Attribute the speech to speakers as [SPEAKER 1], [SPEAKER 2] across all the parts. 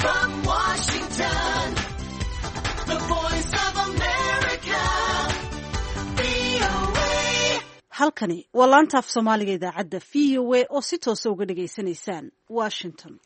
[SPEAKER 1] From Washington, the voice of America, VOA.
[SPEAKER 2] halkani waa laanta af soomaaliga idaacadda VOA oo si toosa uga dhageysanaysaan Washington.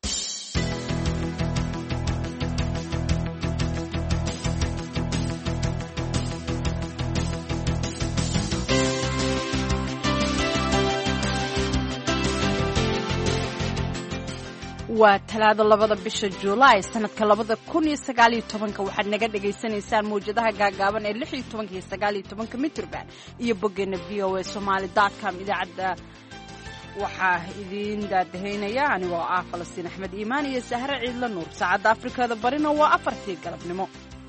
[SPEAKER 3] waa talaado 2 bisha Juulaay sanadka 2019 waxaad naga dhageysanaysaan muujadaha gaagaaban ee 16 iyo 19 mitrban iyo boggeena voasomali.com. idaacadda waxaa idin daadahaynaya anigoo ah Falastiin Axmed Iimaan iyo Sahre Ciidla Nuur. saacadda Afrikada barina waa 4 galabnimo.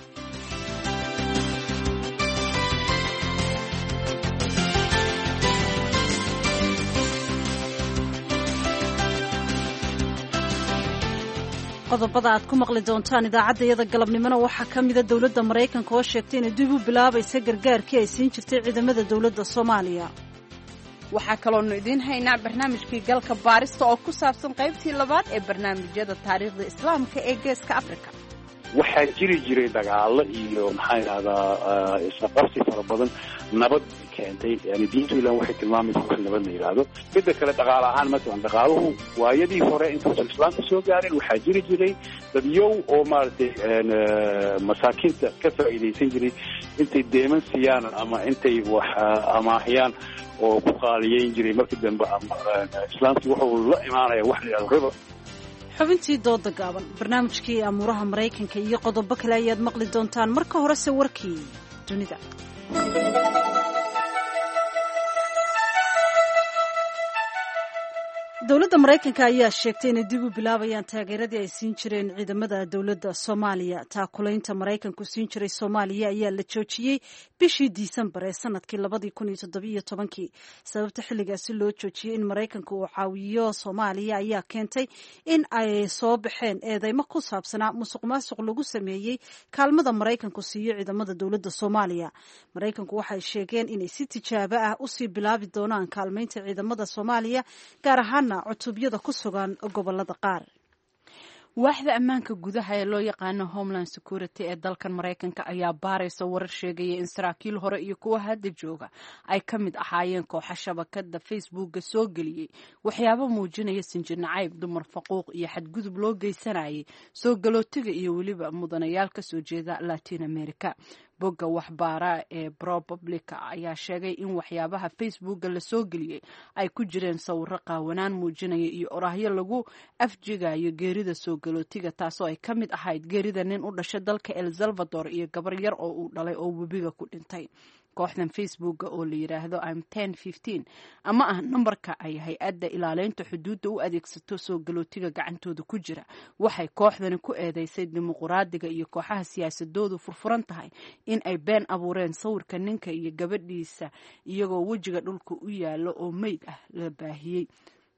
[SPEAKER 2] qodobada aad ku maqli doontaan idaacaddayada galabnimona waxaa ka mida dowladda Maraykanka oo sheegtay inay dib u bilaabaysa gargaarkii ay siin jirtay ciidamada dowladda Soomaaliya.
[SPEAKER 3] waxaa kaloonu idiin haynaa barnaamijkii galka baarista oo ku saabsan qaybtii labaad ee barnaamijyada taariikhda islaamka ee geeska Afrika.
[SPEAKER 4] waxaa jiri jiray dagaalo iyo maxaa yidhahdaa isqabsi fara badan nabad keentay yani diintu ilaa waxay tilmaamaysaa wax nabad la yidhaahdo. midda kale dhaqaale ahaan masalan dhaqaaluhu waayadii hore intuusan islaamka soo gaarin waxaa jiri jiray dadyow oo maaragtay masaakiinta ka faa'iidaysan jiray intay deeman siiyaan ama intay wax amaahiyaan oo ku qaaliyeyn jiray markii dambe islaamkii wuxuu la imaanaya wax la yidhahdo riba.
[SPEAKER 2] xubintii dooda gaaban barnaamijkii amuuraha Maraykanka iyo qodobo kale ayaad maqli doontaan. marka horese warkii dunida. dowladda Maraykanka ayaa sheegtay inay dib u bilaabayaan taageeradii ay siin jireen ciidamada dowladda Soomaaliya. taakulaynta Maraykanku siin jiray Soomaaliya ayaa la joojiyey bishii Disembar ee sanadkii 2017. sababta xilligaasi loo joojiyey in Maraykanku uu caawiyo Soomaaliya ayaa keentay in ay soo baxeen eedeymo ku saabsanaa musuqmaasuq lagu sameeyey kaalmada Maraykanku siiyo ciidamada dowladda Soomaaliya. Maraykanku waxay sheegeen inay si tijaabo ah u sii bilaabi doonaan kaalmaynta ciidamada Soomaaliya gaar ahaan cutubyada ku sugan gobolada qaar.
[SPEAKER 3] waaxda ammaanka gudaha ee loo yaqaano Homeland Security ee dalkan Maraykanka ayaa baaraysa warar sheegaya in saraakiil hore iyo kuwa hadda jooga ay ka mid ahaayeen kooxa shabakada Facebooka soo geliyay waxyaabo muujinaya sinjir nacayb, dumar faquuq iyo xadgudub loo geysanayay soo galootiga iyo weliba mudanayaal ka soo jeeda Latin America. bogga waxbaara ee ProPublica ayaa sheegay in waxyaabaha Facebooka la soo geliyay ay ku jireen sawirro qaawanaan muujinaya iyo oraahyo lagu afjigayo geerida soo galootiga, taasoo ay ka mid ahayd geerida nin u dhashay dalka El Salvador iyo gabar yar oo uu dhalay oo webiga ku dhintay. kooxdan Facebooka oo la yiraahdo I'm 1015 ama ah nambarka ay hay-adda ilaalinta xuduudda u adeegsato soo galootiga gacantooda ku jira, waxay kooxdani ku eedeysay dimuqraadiga iyo kooxaha siyaasadoodu furfuran tahay in ay been abuureen sawirka ninka iyo gabadhiisa iyagoo wejiga dhulka u yaalo oo meyd ah la baahiyey.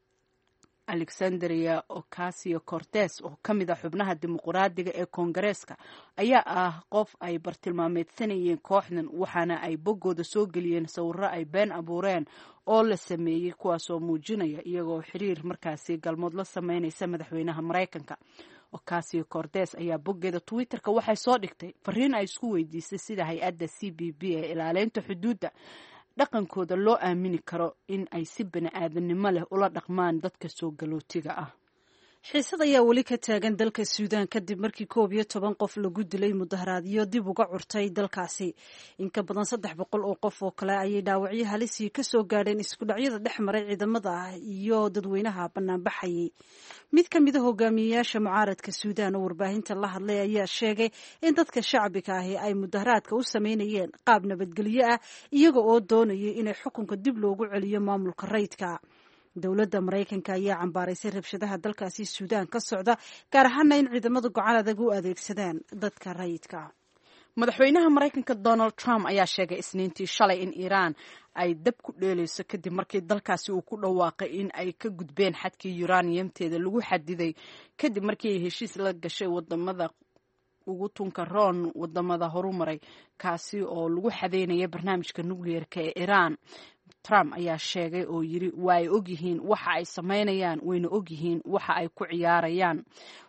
[SPEAKER 3] Alexandria Ocasio-Cortez oo ka mid ah xubnaha dimuqraadiga ee Koongareeska ayaa ah qof ay bartilmaameedsanayeen kooxdan, waxaana ay boggooda soo geliyeen sawirro ay been abuureen oo la sameeyey kuwaasoo muujinaya iyagoo xiriir markaasi galmood la sameynaysa madaxweynaha Maraykanka. Ocasio-Cortez ayaa boggeeda Twitterka waxay soo dhigtay fariin ay isku weydiisay sida hay-adda CBP ee ilaalinta xuduudda dhaqankooda loo aamini karo in ay si bani'aadanimo leh ula dhaqmaan dadka soo galootiga ah.
[SPEAKER 2] xiisad ayaa weli ka taagan dalka Suudaan kadib markii 11 qof lagu dilay mudaharaadyo dib uga curtay dalkaasi. in ka badan 300 oo qof oo kale ayay dhaawacyo halis ka soo gaadheen isku dhacyada dhex maray ciidamada iyo dadweynaha banaanbaxayay. mid ka mid ah hogaamiyayaasha mucaaradka Suudaan oo warbaahinta la hadlay ayaa sheegay in dadka shacbiga ahi ay mudaharaadka u sameynayeen qaab nabadgelyo ah iyaga oo doonayay inay xukunka dib loogu celiyo maamulka rayidka. dowladda Maraykanka ayaa cambaaraysay rabshadaha dalkaasi Suudaan ka socda gaar ahaan in ciidamadu gacan adag u adeegsadaan dadka rayidka.
[SPEAKER 3] madaxweynaha Maraykanka Donald Trump ayaa sheegay Isniintii shalay in Iran ay dab ku dheelayso kadib markii dalkaasi uu ku dhawaaqay in ay ka gudbeen xadkii uraniumteeda lagu xadiday kadib markii ay heshiis la gashay wadamada ugu tunka roon wadamada horumaray kaasi oo lagu xadeynaya barnaamijka nukliyeerka ee Iran. Trump ayaa sheegay oo yiri way ogyihiin waxa ay sameynayaan wayna ogyihiin waxa ay ku ciyaarayaan.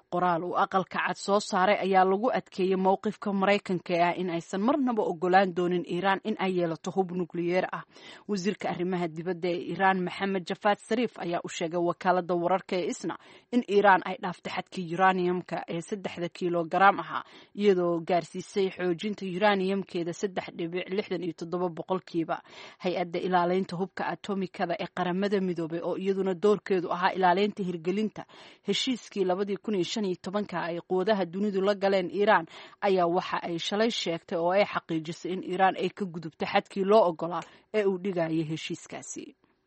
[SPEAKER 3] qoraal uu aqalka cad soo saaray ayaa lagu adkeeyey mowqifka maraykanka ee ah in aysan marnaba ogolaan doonin iiraan in ay yeelato hub nukliyeer ah. wasiirka arrimaha dibadda ee iiraan maxamed jafaad sariif ayaa u sheegay wakaalada wararka ee isna in iiraan ay dhaaftay xadkii uraniumka ee 3 kilogaram ahaa iyadoo gaarsiisay xoojinta uraniumkeeda 3.67 boqolkiiba. hay-adda ilaaleynta hubka atomikada ee qaramada midoobay oo iyaduna doorkeedu ahaa ilaaleynta hirgelinta heshiiskii 2015 ay quwadaha dunidu la galeen iiraan ayaa waxa ay shalay sheegtay oo ay xaqiijisay in iiraan ay ka gudubto xadkii loo ogolaa ee uu dhigayay heshiiskaasi.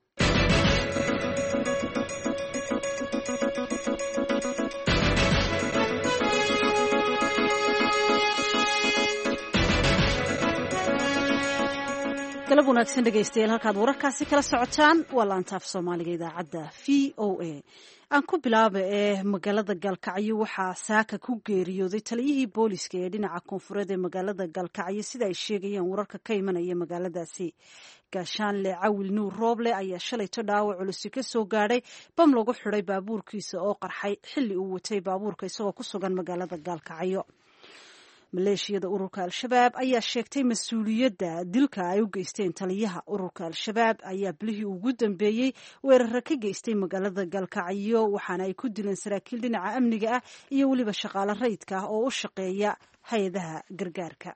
[SPEAKER 2] galab wanaagsan dhegaystayaal, halkaad wararkaasi kala socotaan waa laantaaf soomaaliga idaacadda v o a. aan ku bilaaba magaalada gaalkacyo waxaa saaka ku geeriyooday taliyihii booliska ee dhinaca koonfureed ee magaalada gaalkacyo sida ay sheegayaan wararka ka imanaya magaaladaasi. gaashaanle cawil nuur rooble ayaa shalayto dhaawac culusi ka soo gaadhay bam lagu xidhay baabuurkiisa oo qarxay xilli uu watay baabuurka isagoo ku sugan magaalada gaalkacyo. maleeshiyada ururka al-shabaab ayaa sheegtay mas-uuliyadda dilka ay u geysteen taliyaha. ururka al-shabaab ayaa bilihii ugu dambeeyey weeraro ka geystay magaalada gaalkacyo waxaana ay ku dileen saraakiil dhinaca amniga ah iyo weliba shaqaale rayidka ah oo u shaqeeya hay-adaha gargaarka.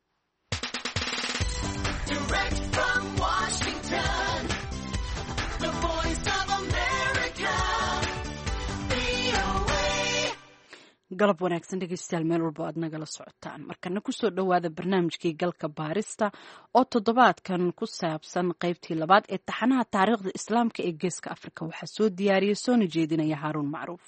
[SPEAKER 2] galab wanaagsan dhegeystayaal, meel walba aad nagala socotaan. markana kusoo dhowaada barnaamijkii galka baarista oo toddobaadkan ku saabsan qaybtii labaad ee taxanaha taariikhda islaamka ee geeska afrika. waxaa soo diyaariyey soona jeedinaya haaruun macruuf.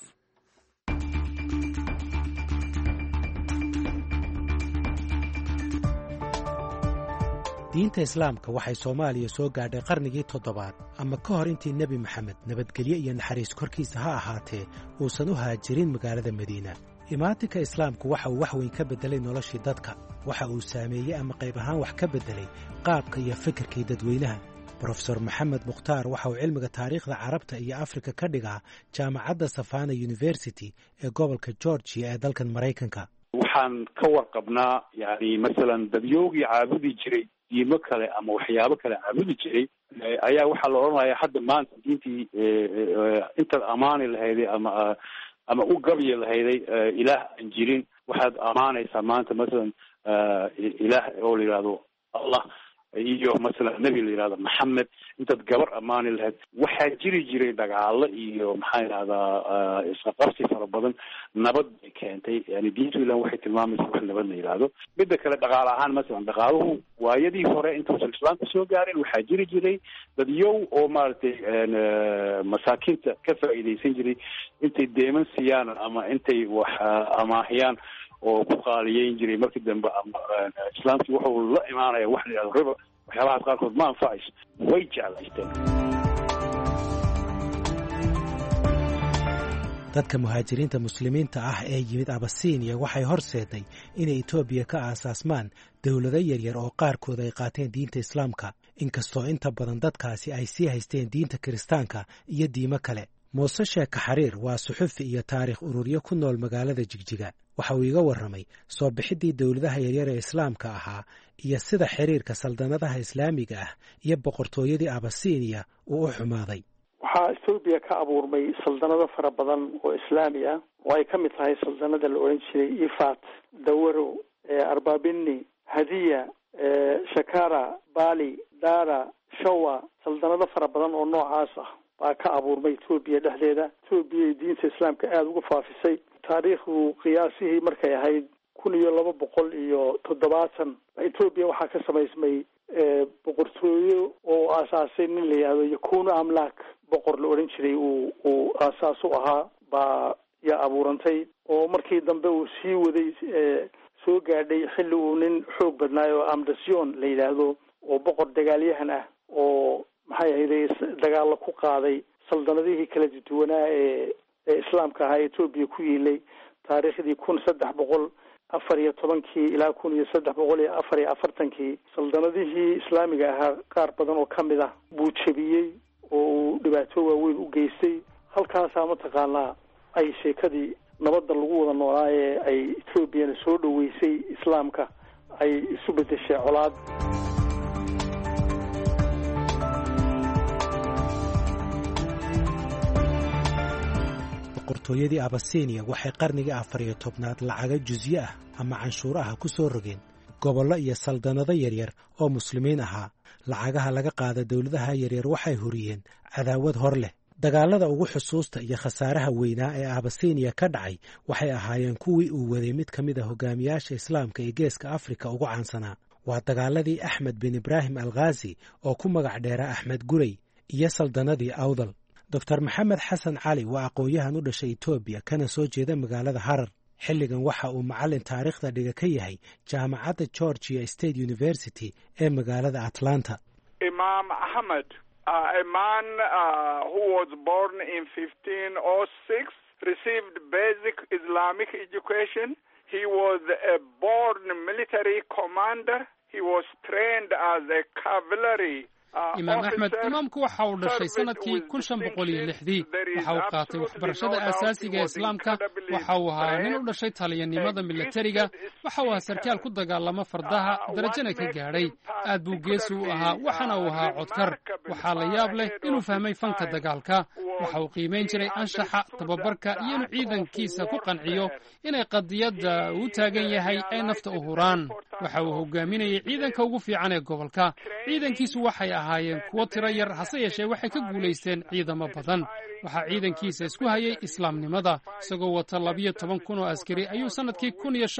[SPEAKER 5] diinta islaamka waxay soomaaliya soo gaadhay qarnigii 7 ama ka hor intii nebi maxamed nabadgelyo iyo naxariis korkiisa ha ahaatee uusan u haajirin magaalada madiina. imaatinka islaamku waxa uu wax weyn ka beddelay noloshii dadka. waxa uu saameeyey ama qayb ahaan wax ka beddelay qaabka iyo fikirkii dadweynaha. brofesor maxamed mukhtaar waxa uu cilmiga taariikhda carabta iyo afrika ka dhigaa jaamacadda savana university ee gobolka georgia ee dalkan maraykanka.
[SPEAKER 4] waxaan ka warqabnaa yani masalan dadyoogii caabudi jiray diimo kale ama waxyaabo kale caabudi jiray ayaa waxaa la odhanaya hadda maanta diintii intaad amaani lahayday ama u gabyi lahayday ilaah aan jirin waxaad amaanaysaa maanta masalan ilaah oo la yidhahdo allah iyo masalan nebi la yidhahdo maxamed intaad gabar amaani lahayd. waxaa jiri jiray dagaalo iyo maxaa yidhahdaa isqaqabsi fara badan. nabad bay keentay yani diintu ilan waxay tilmaamaysa wax nabad la yidhaahdo. midda kale dhaqaale ahaan masalan dhaqaaluhu waayadii hore intuusan islaamka soo gaarin waxaa jiri jiray dadyow oo maaragtay masaakiinta ka faa'iidaysan jiray intay deeman siiyaan ama intay wax amaahiyaan oo ku qaaliyeyn jiray. markii dambe islaamkii wuxuu la imaanaya wax la yidhahdo riba. waxyaabahaas qaarkood ma anfacayso, way jeclaysteen.
[SPEAKER 5] dadka muhaajiriinta muslimiinta ah ee yimid abasiiniya waxay horseeday inay etoobiya ka aasaasmaan dowlado yaryar oo qaarkood ay qaateen diinta islaamka, inkastoo inta badan dadkaasi ay sii haysteen diinta kiristaanka iyo diimo kale. muuse sheeka xariir waa suxufi iyo taariikh ururyo ku nool magaalada jigjiga. waxa uu iga warramay soo bixiddii dowladaha yaryar ee islaamka ahaa iyo sida xiriirka saldanadaha islaamiga ah iyo boqortooyadii abasiiniya uu u xumaaday.
[SPEAKER 6] waxaa etoobiya ka abuurmay saldanado fara badan oo islaami ah oo ay ka mid tahay saldanada la odhan jiray ifat, dawaro, arbabini, hadiya, shakara, bali, dara, shawa. saldanado fara badan oo noocaas ah baa ka abuurmay etoobiya dhexdeeda. etoobiya diinta islaamka aada uga faafisay. taariikhdu qiyaasihii markay ahayd 1270 etoobiya waxaa ka samaysmay boqortooyo oo aasaasay nin la yihahdo yakuno amlak, boqor la odhan jiray uu aasaas u ahaa baa yaa abuurantay oo markii dambe uu sii waday soo gaadhay xilli uu nin xoog badnaayo amdasion la yidhaahdo oo boqor dagaalyahan ah oo maxay ahayday dagaalla ku qaaday saldanadihii kala duwanaa ee islaamka ahaa etoobiya ku yiilay taariikhdii 1314 ilaa 1344 saldanadihii islaamiga ahaa qaar badan oo ka mid ah buu jebiyey oo uu dhibaato waaweyn u geystay. halkaasaa mataqaanaa ay sheekadii nabadda lagu wada noolaa ee ay etoobiyana soo dhoweysay islaamka ay isu bedeshay colaad.
[SPEAKER 5] boqortooyadii abasiiniya waxay qarnigii 14aad lacaga jusye ah ama canshuur ah ku soo rogeen gobollo iyo saldanado yaryar oo muslimiin ahaa. lacagaha laga qaada dowladaha yaryar waxay huriyeen cadaawad hor leh. dagaalada ugu xusuusta iyo khasaaraha weynaa ee abasiiniya ka dhacay waxay ahaayeen kuwii uu waday mid ka mid a hogaamiyaasha islaamka ee geeska afrika ugu caansanaa. waa dagaaladii axmed bin ibraahim alkhaasi oo ku magac dheera axmed gurey iyo saldanadii awdal. doctor maxamed xasan cali waa aqoon-yahan u dhashay etoobiya kana soo jeeda magaalada harar. xilligan waxa uu macallin taariikhda dhiga ka yahay jaamacadda georgia state university ee magaalada atlanta.
[SPEAKER 7] Imam Ahmed, a man who was born in 1506, received basic Islamic education. He was a born military commander. He was trained as a cavalry.
[SPEAKER 8] imaam axmed imaamku waxa uu dhashay sanadkii 1506 waxa uu qaatay waxbarashada aasaasiga ee islaamka. waxa uu ahaa nin u dhashay taliyanimada milatariga. waxa uu ahaa sarkaal ku dagaalama fardaha, darajana ka gaadhay. aad buu geesi u ahaa, waxana uu ahaa codkar. waxaa la yaab leh inuu fahmay fanka dagaalka. waxa uu qiimayn jiray anshaxa, tababarka iyo inuu ciidankiisa ku qanciyo inay qadiyadda uu taagan yahay ay nafta u huraan. waxa uu hogaaminayay ciidanka ugu fiican ee gobolka. ciidankiisu waxay ahaayeen kuwo tiro yar, hase yeeshee waxay ka guulaysteen ciidamo badan. waxaa ciidankiisa isku hayay islaamnimada. isagoo wata 12,000 oo askari ayuu sanadkii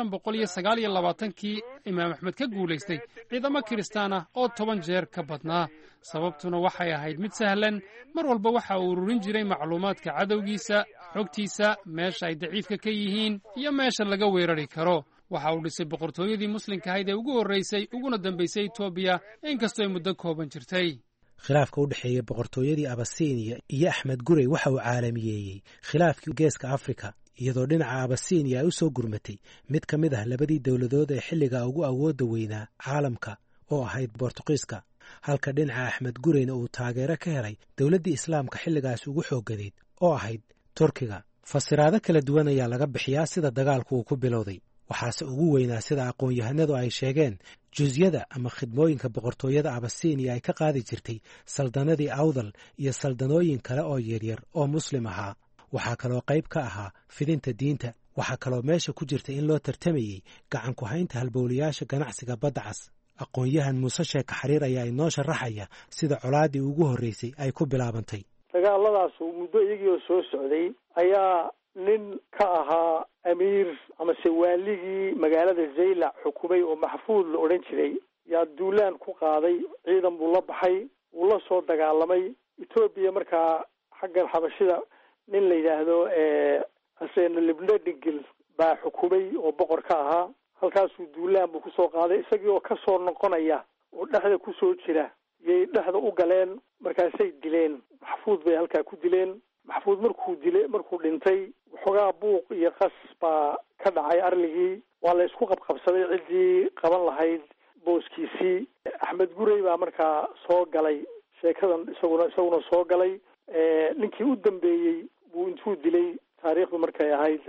[SPEAKER 8] 1529 imaam axmed ka guulaystay ciidamo kiristaan ah oo 10 jeer ka badnaa. sababtuna waxay ahayd mid sahlan. mar walba waxa uu ururin jiray macluumaadka cadowgiisa, xogtiisa, meesha ay daciifka ka yihiin iyo meesha laga weerari karo. waxa uu dhisay boqortooyadii muslimka ahayd ee ugu horreysay uguna dambaysay etoobiya, inkastoo ay muddo kooban jirtay.
[SPEAKER 5] khilaafka u dhexeeya boqortooyadii abasiiniya iyo axmed gurey waxa uu caalamiyeeyey khilaafkii geeska afrika, iyadoo dhinaca abasiiniya ay u soo gurmatay mid ka mid ah labadii dowladood ee xilliga ugu awoodda weynaa caalamka oo ahayd bortuqiiska, halka dhinaca axmed gureyna uu taageero ka helay dowladdii islaamka xilligaas ugu xoogadeed oo ahayd turkiga. fasiraado kala duwan ayaa laga bixiyaa sida dagaalku uu ku bilowday. waxaase ugu weynaa sida aqoon-yahanadu ay sheegeen jusyada ama khidmooyinka boqortooyada abasiiniya ay ka qaadi jirtay saldanadii awdal iyo saldanooyin kale oo yaryar oo muslim ahaa. waxaa kaloo qayb ka ahaa fidinta diinta. waxaa kaloo meesha ku jirta in loo tartamayey gacan ku haynta halbowlayaasha ganacsiga badda cas. aqoon-yahan muuse sheeka xariir ayaa inoo sharaxaya sida colaaddii ugu horreysay ay ku bilaabantay.
[SPEAKER 6] dagaaladaas muddo iyagii oo soo socday ayaa nin ka ahaa amiir amase waaligii magaalada zaylac xukumay oo maxfuud la odhan jiray yaa duulaan ku qaaday. ciidan buu la baxay, wuu la soo dagaalamay. etoobiya markaa xaggan xabashida nin la yidhaahdo asenalibnadhigil baa xukumay oo boqor ka ahaa. halkaasuu duulaan buu kusoo qaaday. isagii oo ka soo noqonaya oo dhexda kusoo jira yay dhexda u galeen, markaasay dileen. maxfuud bay halkaa ku dileen. maxfuud markuu dhintay waxoogaa buuq iyo qas baa ka dhacay arligii. waa la isku qabqabsaday ciddii qaban lahayd booskiisii. axmed gurey baa markaa soo galay sheekadan, isaguna soo galay. ninkii u dambeeyey buu intuu dilay, taariikhdu markay ahayd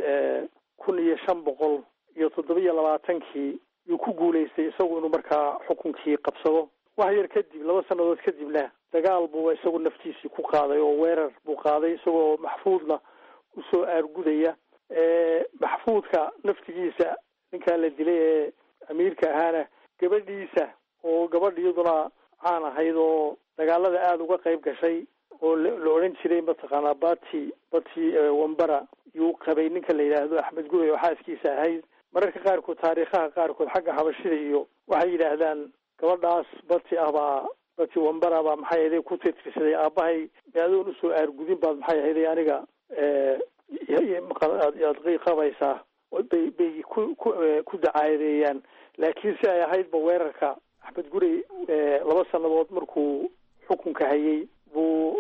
[SPEAKER 6] 1527 yuu ku guulaystay isagu inuu markaa xukunkii qabsado. wax yar kadib, 2 sannadood kadibna dagaal buu isagu naftiisii ku qaaday oo weerar buu qaaday isagoo maxfuudna usoo aargudaya. maxfuudka naftigiisa ninkaa la dilay ee amiirka ahaana gabadhiisa oo gabadh iyaduna caan ahayd oo dagaalada aada uga qayb gashay oo la odhan jiray mataqaanaa bati wambara yuu qabay ninka la yidhaahdo axmed gurey oo xaaskiisa ahayd. mararka qaarkood taariikhaha qaarkood xagga xabashida iyo waxay yidhaahdaan gabadhaas bati wambara baa maxay ahayd ku tirtirsaday aabbahay adoon usoo aargudin baad maxay ahayd aniga aad qabaysaa bay ku dacaayadeeyaan. laakiin si ay ahaydba weerarka axmed gurey 2 sannadood markuu xukunka hayay buu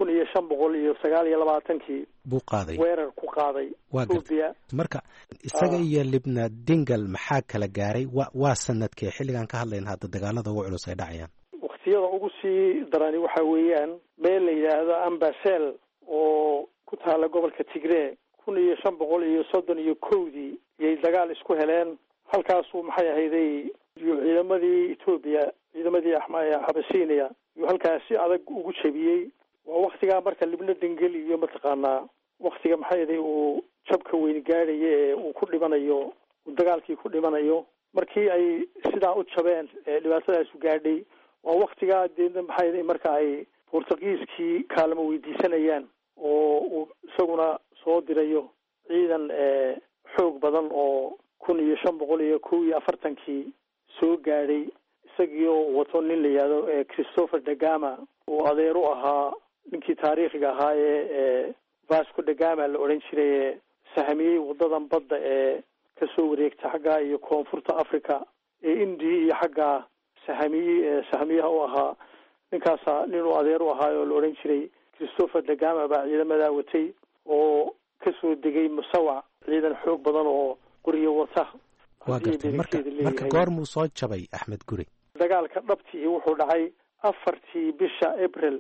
[SPEAKER 6] 1529
[SPEAKER 5] buu qaaday
[SPEAKER 6] weerar ku qaaday Ethiopia.
[SPEAKER 5] marka isaga iyo libna dingal maxaa kala gaaray? waa sanadkee xilligan ka hadlayna hadda dagaalada ugu culus ay dhacayaan?
[SPEAKER 6] waqtiyada ugu sii darani waxa weeyaan meel la yidhaahdo ambasel oo ku taala gobolka Tigray 1531 iyay dagaal isku heleen. halkaasuu maxay ahayday ciidamadii Ethiopia, ciidamadii Habashiiniya iyo halkaas si adag ugu jabiyey. waa waqtigaa marka libna dengel iyo mataqaanaa waqtiga maxay ahayday uu jabka weyn gaadhayo ee uu ku dhimanayo, uu dagaalkii ku dhimanayo. markii ay sidaa u jabeen dhibaatadaas u gaadhay, waa waqtigaa deedna maxay ahayday marka ay Portugiiskii kaalmo weydiisanayaan oo uu isaguna soo dirayo ciidan xoog badan oo 1541 soo gaadhay, isagii oo wato nin la yidhaahdo Christopher da Gama oo adeer u ahaa ninkii taariikhiga ahaa ee Vasco da Gama la odhan jiray, sahamiyey wadadan badda ee kasoo wareegta xagga iyo koonfurta Africa ee India iyo xagga sahamiyaha u ahaa. ninkaasa nin uu adeer u ahaa oo la odhan jiray Christopher da Gama baa ciidamada watay oo kasoo degay Musawac, ciidan xoog badan oo qoriyo wata.
[SPEAKER 5] waa gartay. marka goormuu soo jabay Axmed Gurey?
[SPEAKER 6] dagaalka dhabtii wuxuu dhacay 4 bisha April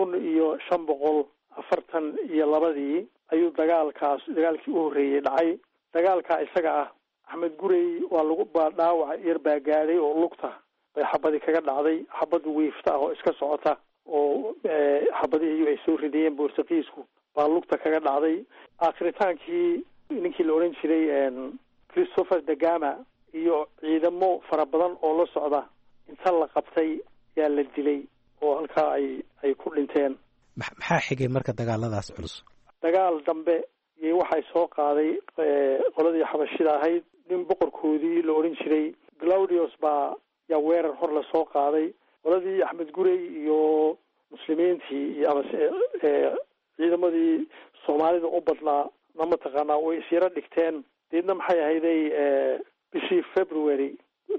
[SPEAKER 6] 1542 ayuu dagaalkii u horreeyay dhacay. dagaalka isaga ah Axmed Gurey waa lagu dhaawac yar baa gaadhay oo lugta bay xabadi kaga dhacday, xabad wiifta ah oo iska socota oo xabadihii ay soo ridayeen Portugiisku baa lugta kaga dhacday. aakhritaankii ninkii la odhan jiray Christopher da Gama iyo ciidamo fara badan oo la socda inta la qabtay yaa la dilay oo halkaa ay ku dhinteen.
[SPEAKER 5] maxaa xigay marka dagaaladaas culus?
[SPEAKER 6] dagaal dambe iyo waxay soo qaaday qoladii Xabashida ahayd, nin boqorkoodii la odhan jiray Claudius baa yaa weerar hor la soo qaaday. qoladii Axmed Gurey iyo muslimiintii iyo ciidamadii Soomaalida u badnaa nama taqaanaa way isyara dhigteen. deedna maxay ahayday bishii February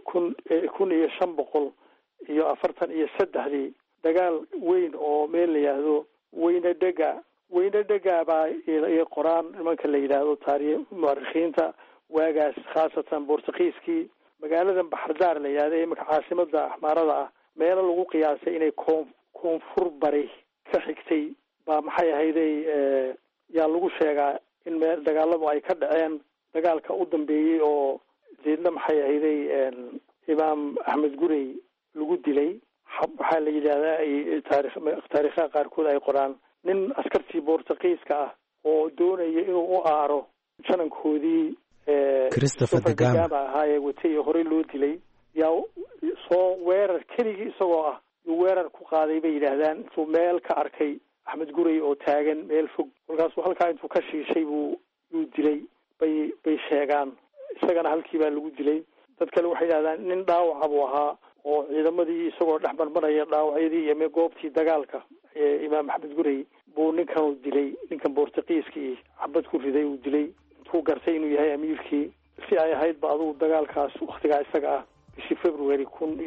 [SPEAKER 6] 1543 dagaal weyn oo meel la yidhaahdo Weynadega baa ay qoraan nimanka la yidhaahdo mu'arikhiinta waagaas, khaasatan Portugiiskii. magaaladan Baxardaar la yidhaahdo ee marka caasimada Axmaarada ah, meelo lagu qiyaasay inay koonfur bari ka xigtay baa maxay ahayday yaa lagu sheegaa in meel dagaaladu ay ka dhaceen. dagaalka u dambeeyey oo deedna maxay ahayday imaam Axmed Gurey lagu dilay. waxaa la yidhaahdaa taariikhaha qaarkood ay qoraan nin askartii Portugiiska ah oo doonaya inuu u aaro janankoodii
[SPEAKER 5] Christopher da Gama
[SPEAKER 6] ahaa ee watay horey loo dilay, yaa soo weerar keligii isagoo ah weerar ku qaaday bay yidhaahdaan. intuu meel ka arkay Axmed Gurey oo taagan meel fog, kolkaasuu halkaa intuu ka shiishay yuu dilay bay sheegaan. isagana halkii baa lagu dilay. dad kale waxay yidhahdaan nin dhaawaca buu ahaa oo ciidamadii isagoo dhex marmaraya dhaawacyadii iyo goobtii dagaalka ee imaam Axmed Gurey buu ninkan dilay. ninkan Portugiiskii xabad ku riday uu dilay intuu gartay inuu yahay amiirkii. si ay ahayd ba adugu dagaalkaas waqtigaa isaga ah bishii February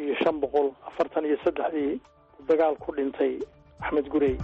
[SPEAKER 6] 1543 dagaal ku dhintay Axmed Gurey.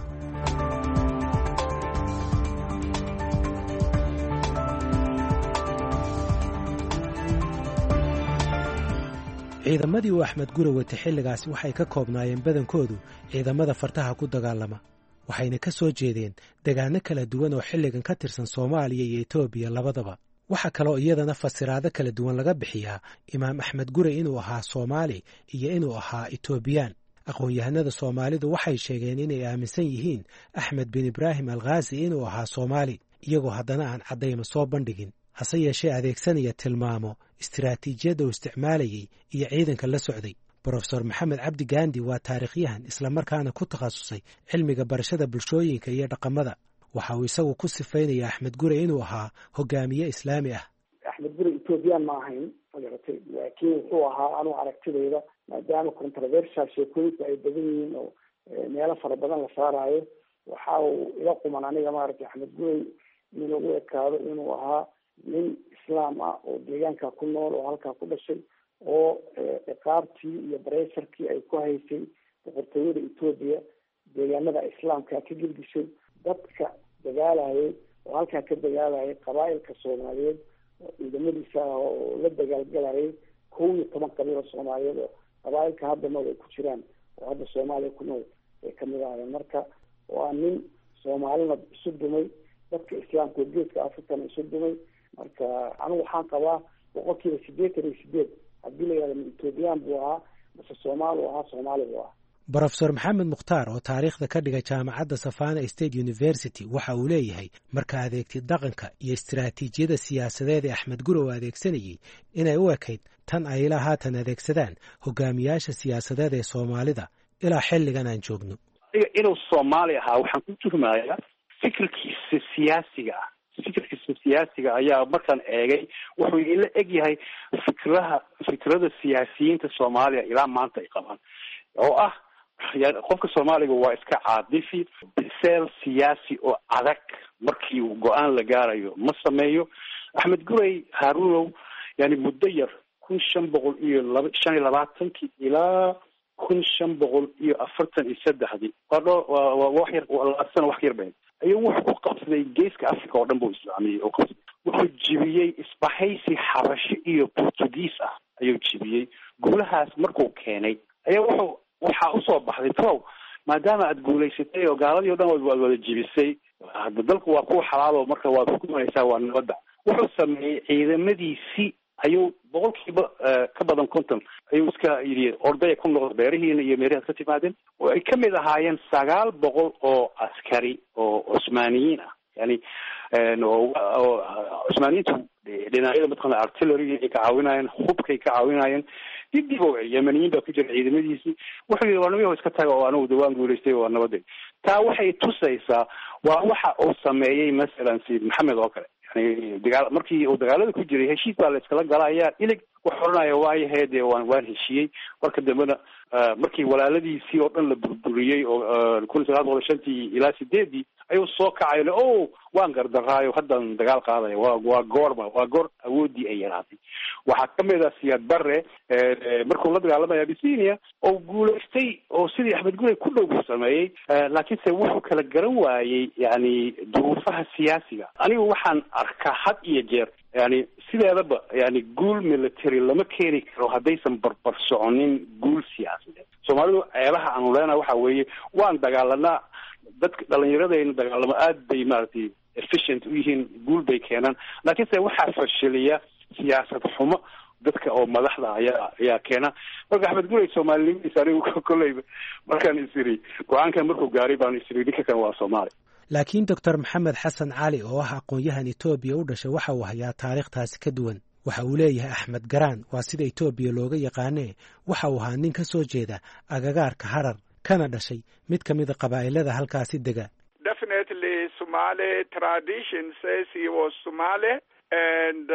[SPEAKER 5] ciidamadii uu Axmed Gurey watay xilligaasi waxay ka koobnaayeen badankoodu ciidamada fartaha ku dagaalama, waxayna ka soo jeedeen degaano kala duwan oo xilligan ka tirsan Soomaaliya iyo Itoobiya labadaba. waxaa kaloo iyadana fasiraado kala duwan laga bixiyaa imaam Axmed Gurey inuu ahaa Soomaali iyo inuu ahaa Itoobiyaan. aqoon-yahanada Soomaalidu waxay sheegeen inay aaminsan yihiin Axmed bin Ibraahim al-Ghazi inuu ahaa Soomaali, iyagoo haddana aan caddayma soo bandhigin, hase yeeshee adeegsanaya tilmaamo istiraatiijiyadda uu isticmaalayay iyo ciidanka la socday. Profesor Maxamed Cabdi Gaandi waa taariikhyahan islamarkaana ku takhasusay cilmiga barashada bulshooyinka iyo dhaqamada. waxa uu isagu ku sifaynaya Axmed Gurey inuu ahaa hogaamiye islaami ah.
[SPEAKER 9] Axmed Gurey Itoobiyaan ma ahayn, laakiin wuxuu ahaa anuu aragtidayda maadaama controversial sheekooyinka ay badan yihiin oo meelo fara badan la saarayo, waxa uu ila quman aniga maaragtay Axmed Gurey in lagu ekaado inuu ahaa nin islaam ah oo deegaanka ku nool oo halkaa ku dhashay, oo ciqaabtii iyo bareesharkii ay ku haysay boqortooyada Itoobiya deegaanada islaamka ka gilgishay, dadka dagaalayay oo halkaa ka dagaalayay qabaa'ilka Soomaaliyeed oo ciidamadiisa oo la dagaalgalayay 11 qabiilo Soomaaliyeed oo qabaa'ilka hadda nool ay ku jiraan oo hadda Soomaaliya ku nool ay ka mid ahaayeen. marka waa nin Soomaalina isu dumay, dadka islaamka oo geeska africana isu dumay. marka anigu waxaan qabaa 88% haddii la yidhahdo ethoobiyan buu ahaa mase soomaali u ahaa soomaali buu ahaa.
[SPEAKER 5] brofesor maxamed mukhtaar oo taariikhda ka dhigay jaamacadda Savannah State University waxa uu leeyahay marka adeegtid dhaqanka iyo istiraatiijiyada siyaasadeed ee Axmed Gurow adeegsanayay inay u ekayd tan ay ilaa haatan adeegsadaan hogaamiyaasha siyaasadeed ee Soomaalida ilaa xilligan aan joogno.
[SPEAKER 4] inuu Soomaali ahaa waxaan ku tuhmayaa fikirkiisa siyaasiga ayaa markaan eegay wuxuu ila eg yahay fikrada siyaasiyiinta Soomaaliya ilaa maanta ay qabaan oo ah qofka Soomaaliga waa iska caadifi biseel siyaasi oo adag markii uu go'aan la gaarayo ma sameeyo. Axmed Gurey Harunow yani muddo yar 1525 ilaa 1543 waa wax yar wax yar been ayuu wuxuu ku qabsaday geeska Afrika oo dhan buu islaamiyay oo qabsaday wuxuu jibiyey isbahaysi Xabashi iyo Portugiis ah ayuu jibiyey. guulahaas markuu keenay ayaa waxaa usoo baxday trow maadaama aad guulaysatay oo gaaladii o dhan waad wada jibisay hadda dalku waa kuwa xalaalo marka waad xukumaysaa waa nabadda. wuxuu sameeyey ciidamadiisii ayuu boqolkiiba ka badan 50 ayuu iska yidhi ordaya ku noqda beerihiina iyo meerahaas ka timaadeen oo ay ka mid ahaayeen 900 oo askari oo Cusmaaniyiin ah yani Cusmaaniyiintu dhinacyada mataqaana artillery ay ka caawinayeen hubkay ka caawinayeen dib oo Yemeniyiin baa ku jira ciidamadiisii wuxuu yidhi waa nabiga iska taga oo anigu dawaan guulaystay oo nabaday. taa waxay tusaysaa waa waxa uu sameeyey masalan Sayid Maxamed oo kale markii uu dagaalada ku jiray heshiis baa la iskala galaya ilig waxoranaya waayo heede waan heshiiyey marka dambena markii walaaladiisii oo dhan la burburiyey oo 1905 ilaa 8 ayuu soo kacay oo waan gardaraayo haddaan dagaal qaadayo waa goor awoodii ay yaraatay. waxaa ka mid ah Siyaad Barre markuu la dagaalamay Abyssinia oo guulaystay oo sidii Axmed Gurey ku dhow sameeyay laakiinse wuxuu kala garan waayay yani duruufaha siyaasiga. anigu waxaan arkaa had iyo jeer yani sideedaba yani guul military lama keeni karo haddaysan barbar soconin guul siyaasadeed. Soomaalidu ceebaha aanu leenahay waxa weeye waan dagaalanaa dadka dhalinyaradayna dagaalamo aad bay maaragtay efficient u yihiin guul bay keenaan laakiinse waxaa fashiliya siyaasad xumo dadka oo madaxda ayaa keena. marka Axmed Gurey Soomaaliyadiisa anigu kolleyba markaan isiri go-aankan markuu gaaray baan isiri ninka kan waa Soomaali.
[SPEAKER 5] laakiin Dr. Maxamed Xasan Cali oo ah aqoon-yahan Itoobiya u dhashay waxa uu hayaa taariikhtaasi ka duwan. waxa uu leeyahay Axmed Garaan waa sida Itoobiya looga yaqaanee waxa uu ahaa nin ka soo jeeda agagaarka Harar kana dhashay mid ka mid ah qabaa'ilada halkaasi dega.
[SPEAKER 7] Definitely Somali tradition says he was Somali and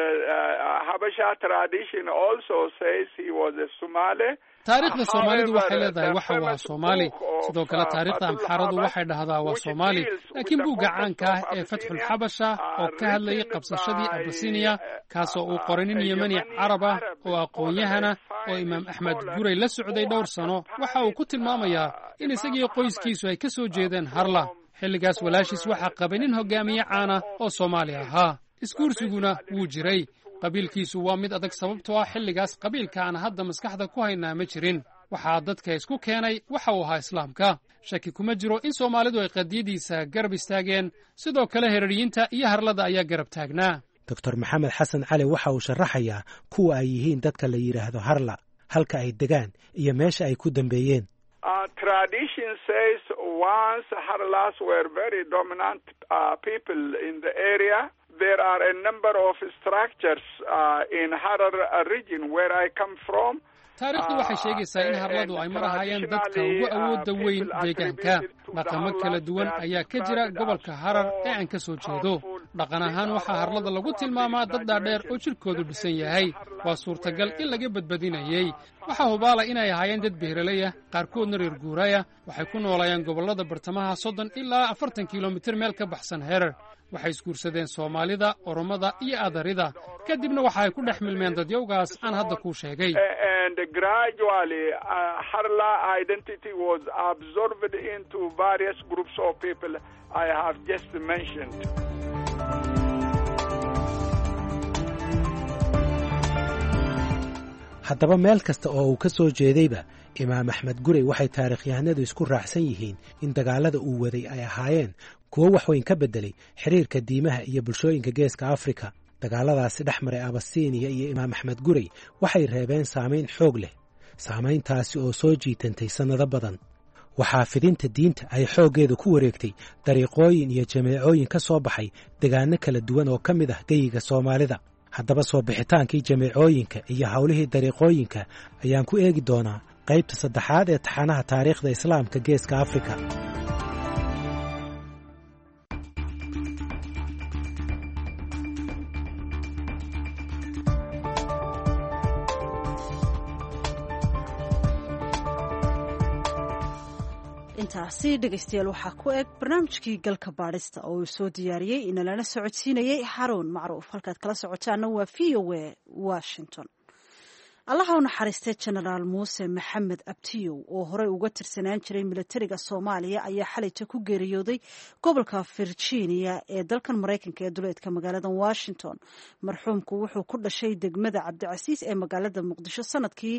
[SPEAKER 7] Habasha tradition also says he was a Somali.
[SPEAKER 8] taariikhda Soomaalidu waxay leedahay waxa waa Soomaali sidoo kale taariikhda Amxaaradu waxay dhahdaa waa Soomaali laakiin buugga caanka ah ee Fathul Habasha oo ka hadlayay qabsashadii Abyssinia kaasoo uu qoray nin Yemeni Carab ah oo aqoon-yahana oo Imaam Axmed Gurey la socday dhowr sano waxa uu ku tilmaamayaa in isagii qoyskiisu ay ka soo jeedeen Harla. xilligaas walaashiis waxaa qabay nin hogaamiye caan ah oo Soomaali ahaa. iskuursiguna wuu jiray. qabiilkiisu waa mid adag sababtoo ah xilligaas qabiilka aan hadda maskaxda ku haynaa ma jirin. waxaa dadka isku keenay waxa uu ahaa Islaamka. shaki kuma jiro in Soomaalidu ay qadiyadiisa garab istaageen sidoo kale Hareeriyiinta iyo Harlada ayaa garab taagnaa.
[SPEAKER 5] Dr. Maxamed Xasan Cali waxa uu sharaxayaa kuwa ay yihiin dadka la yiraahdo Harla halka ay degaan iyo meesha ay ku dambeeyeen.
[SPEAKER 7] Tradition says once Harlas were very dominant people in the area. There are a number of structures in Harar region where I come from.
[SPEAKER 8] taariikhdu waxay sheegaysaa in Harladu ay marahayeen dadka ugu awoodda weyn deegaanka. dhaqamo kala duwan ayaa ka jira gobolka Harar ee aan ka soo jeedo. dhaqan ahaan waxaa Harlada lagu tilmaamaa dad dhaadheer oo jirkoodu dhisan yahay. waa suurtagal in laga badbadinayay. waxaa hubaala inay ahaayeen dad beeraley ah qaarkoodna reer guuraya. waxay ku noolayeen gobollada bartamaha 30 ilaa 40 kilomitir meel ka baxsan Harar. waxay isguursadeen Soomaalida, Oromada iyo Adarida kadibna waxa ay ku dhex milmeen dadyowgaas aan hadda ku sheegay.
[SPEAKER 7] And gradually Harla identity was absorbed into various groups of people I have just mentioned.
[SPEAKER 5] haddaba meel kasta oo uu ka soo jeedayba Imaam Axmed Gurey waxay taariikhyahanadu isku raacsan yihiin in dagaalada uu waday ay ahaayeen kuwo waxweyn ka beddelay xiriirka diimaha iyo bulshooyinka geeska afrika. dagaaladaasi dhex maray abasiiniya iyo imaam axmed gurey waxay reebeen saamayn xoog leh, saamayntaasi oo soo jiitantay sannado badan. waxaa fidinta diinta ay xooggeedu ku wareegtay dariiqooyin iyo jameecooyin ka soo baxay degaano kala duwan oo ka mid ah geyiga soomaalida. haddaba soo bixitaankii jameecooyinka iyo howlihii dariiqooyinka ayaan ku eegi doonaa qaybta saddexaad ee taxanaha taariikhda islaamka geeska afrika.
[SPEAKER 2] intaasi dhegaystayaal waxaa ku eg barnaamijkii galka baadhista oo uu soo diyaariyey inalana socodsiinayey xaruun macruuf. halkaad kala socotaana waa VOA Washington. allaha u naxariistay jenaraal muuse maxamed abtiyow oo horey uga tirsanaan jiray milatariga soomaaliya ayaa xalayta ku geeriyooday gobolka virginia ee dalkan maraykanka ee duleedka magaalada washington. marxuumku wuxuu ku dhashay degmada cabdicasiis ee magaalada muqdisho sanadkii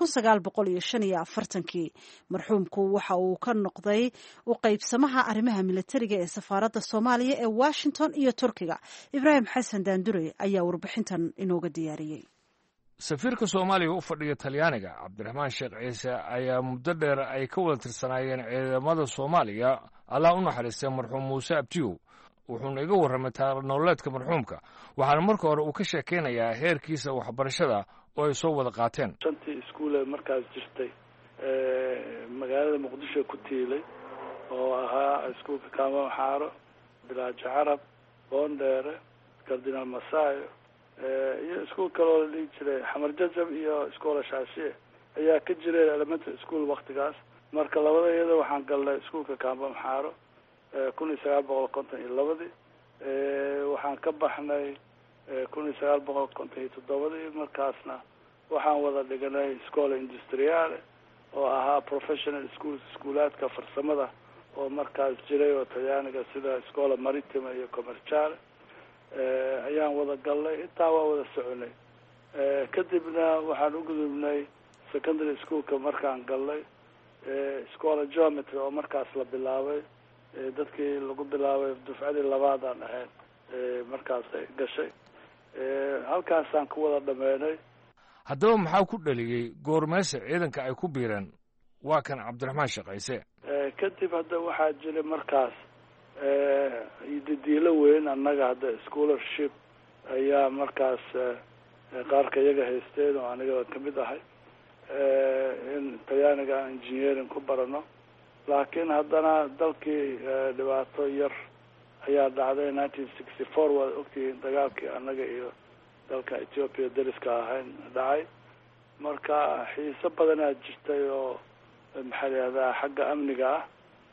[SPEAKER 2] 1945. marxuumku waxa uu ka noqday u qaybsamaha arrimaha milatariga ee safaaradda soomaaliya ee washington iyo turkiga. ibraahim xasan daandure ayaa warbixintan inooga diyaariyey.
[SPEAKER 10] safiirka soomaaliya u fadhiya talyaaniga cabdiraxmaan sheekh ciise ayaa muddo dheer ay ka wada tirsanaayeen ciidamada soomaaliya. allah u naxariistay marxuum muuse abtiyow wuxuuna iga warramay taariikh-nololeedka marxuumka, waxaana marka hore uu ka sheekaynayaa heerkiisa waxbarashada oo ay soo wada qaateen.
[SPEAKER 11] shantii iskuule markaas jirtay magaalada muqdisho ku tiilay oo ahaa iskuulka kaamo xaaro, bilaajo carab, boondheere, kardinaal masaayo iyo iskuul kaloo la dhihi jiray xamar jajab iyo iskoola shaashiye ayaa ka jiray elementary school waktigaas. marka labada iyada waxaan galnay iskuulka kaambam xaaro 1952. waxaan ka baxnay 1957. markaasna waxaan wada dhiganay iskoola industriale oo ahaa professional schools, iskuulaadka farsamada oo markaas jiray oo talyaaniga sida iskoola maritima iyo commerciale ayaan wada galnay. intaa waa wada soconay. kadibna waxaan u gudubnay secondary schoolka markaan galnay iskoola geometry oo markaas la bilaabay. dadkii lagu bilaabay dufcadii labaadaan ahayn markaas ay gashay. halkaasaan ku wada dhameynay.
[SPEAKER 10] haddaba maxaa ku dhaliyey goormeese ciidanka ay ku biireen? waa kan cabdiraxmaan sheekh ciise.
[SPEAKER 11] kadib hadda waxaa jiray markaas didiilo weyn. annaga hadda scholarship ayaa markaas qaarka iyaga haysteen oo aniga kamid ahay in talyaaniga aan engineering ku barano. laakiin haddana dalkii dhibaato yar ayaa dhacday 1964. waad ogtihiin dagaalkii annaga iyo dalka Ethiopia dariska ahayn dhacay. marka xiiso badanaa jirtay oo maxaa la yidhahdaa xagga amniga ah.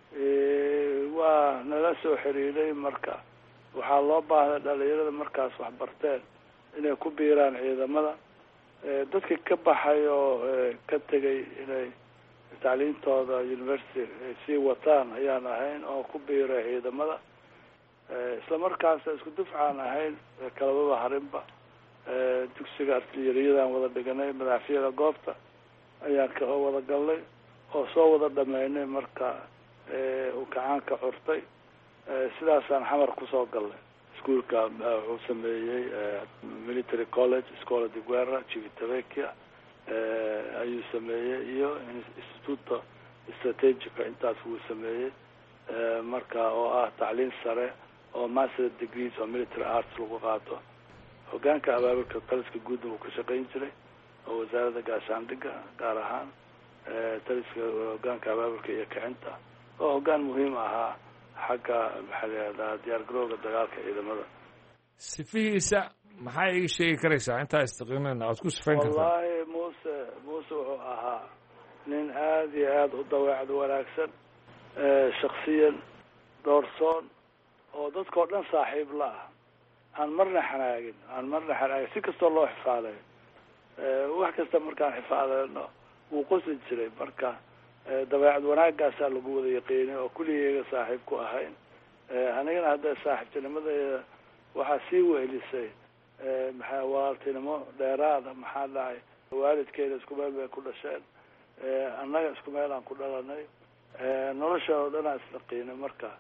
[SPEAKER 11] waa nala soo xiriiray. marka waxaa loo baahday dhalinyarada markaas wax barteen inay ku biiraan ciidamada. dadkii ka baxay oo ka tegay inay tacliintooda university ay sii wataan ayaan ahayn oo ku biiray ciidamada. isla markaas isku dufcaan ahayn kalababa harinba. dugsiga artilleriyadaan wada dhiganay, madaxfiyada goobta ayaan ka wada galnay oo soo wada dhameynay. marka uu kacaanka curtay sidaasaan xamar kusoo galnay. iskuulka wuxuu sameeyey military college, Scuola di Guerra, Civitavecchia ayuu sameeyey iyo instituto strategica. intaas wuu sameeyey marka oo ah tacliin sare oo master degrees oo military arts lagu qaato. hogaanka abaabulka taliska guudna uu ka shaqayn jiray oo wasaaradda gaashaandhigga gaar ahaan taliska hogaanka abaabulka iyo kicinta oo hogaan muhiim ahaa xagga maxaa la yidhahdaa diyaargarowga dagaalka ciidamada.
[SPEAKER 10] sifihiisa maxaa iga sheegi karaysaa intaa istiqiimeen aad ku sifayn kartaa?
[SPEAKER 11] wallaahi muuse wuxuu ahaa nin aad iyo aad u dabeecad wanaagsan, shaksiyan doorsoon oo dadkao dhan saaxiib la ah. aan marna xanaagin si kastoo loo xifaadayo. wax kasta markaan xifaadayno wuu qosi jiray. marka dabeecad wanaagaasaa lagu wada yaqiinay oo kulligeega saaxiib ku ahayn. anigana hadda saaxiibtinimadeeda waxaa sii wehelisay walaaltinimo dheeraada. maxaa dhacay waalidkeena isku meel bay ku dhasheen, annaga isku meel aan ku dhalanay. nolosha oo dhan aan isnaqiinay. marka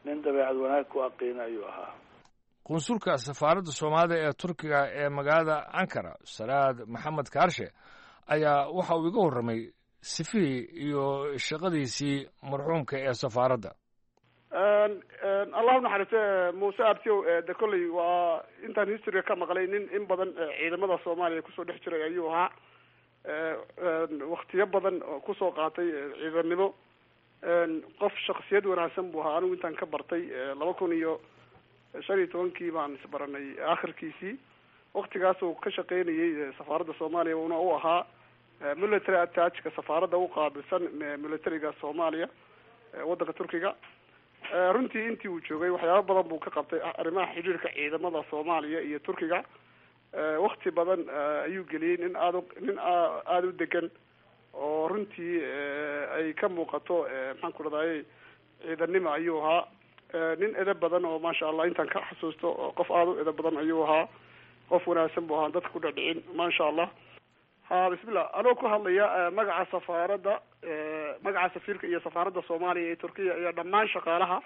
[SPEAKER 11] nin dabeecad wanaag ku aqiina ayuu ahaa.
[SPEAKER 10] qunsulka safaaradda soomaalida ee turkiga ee magaalada ankara salaad maxamed kaarshe ayaa waxa uu iga warramay sifihii iyo shaqadiisii marxuumka ee safaaradda.
[SPEAKER 12] allah unaxariiste muuse abtiyow de kolley waa intaan historyga ka maqlay nin in badan ciidamada soomaaliya kusoo dhex jiray ayuu ahaa. waktiyo badan kusoo qaatay ciidannimo. qof shaksiyad wanaagsan buu ahaa. anigu intaan ka bartay 2015 baan isbaranay akhirkiisii. waktigaas uu ka shaqaynayay safaaradda soomaaliya una u ahaa military attachka safaaradda u qaabilsan militariga soomaaliya waddanka turkiga. runtii intii uu joogay waxyaaba badan buu ka qabtay arrimaha xidhiirka ciidamada soomaaliya iyo turkiga. wakti badan ayuu geliyey nin aada u degan oo runtii ay ka muuqato maxaan ku dhahdaye ciidannimo ayuu ahaa. nin edeb badan oo maasha allah intaan ka xasuusto qof aada u edeb badan ayuu ahaa. qof wanaagsan buu ahaa, dadka ku dhadhicin maasha allah. bismillah, anoo ku hadlaya magaca safaaradda magaca safiirka iyo safaaradda soomaaliya ee turkiya iyo dhammaan shaqaalaha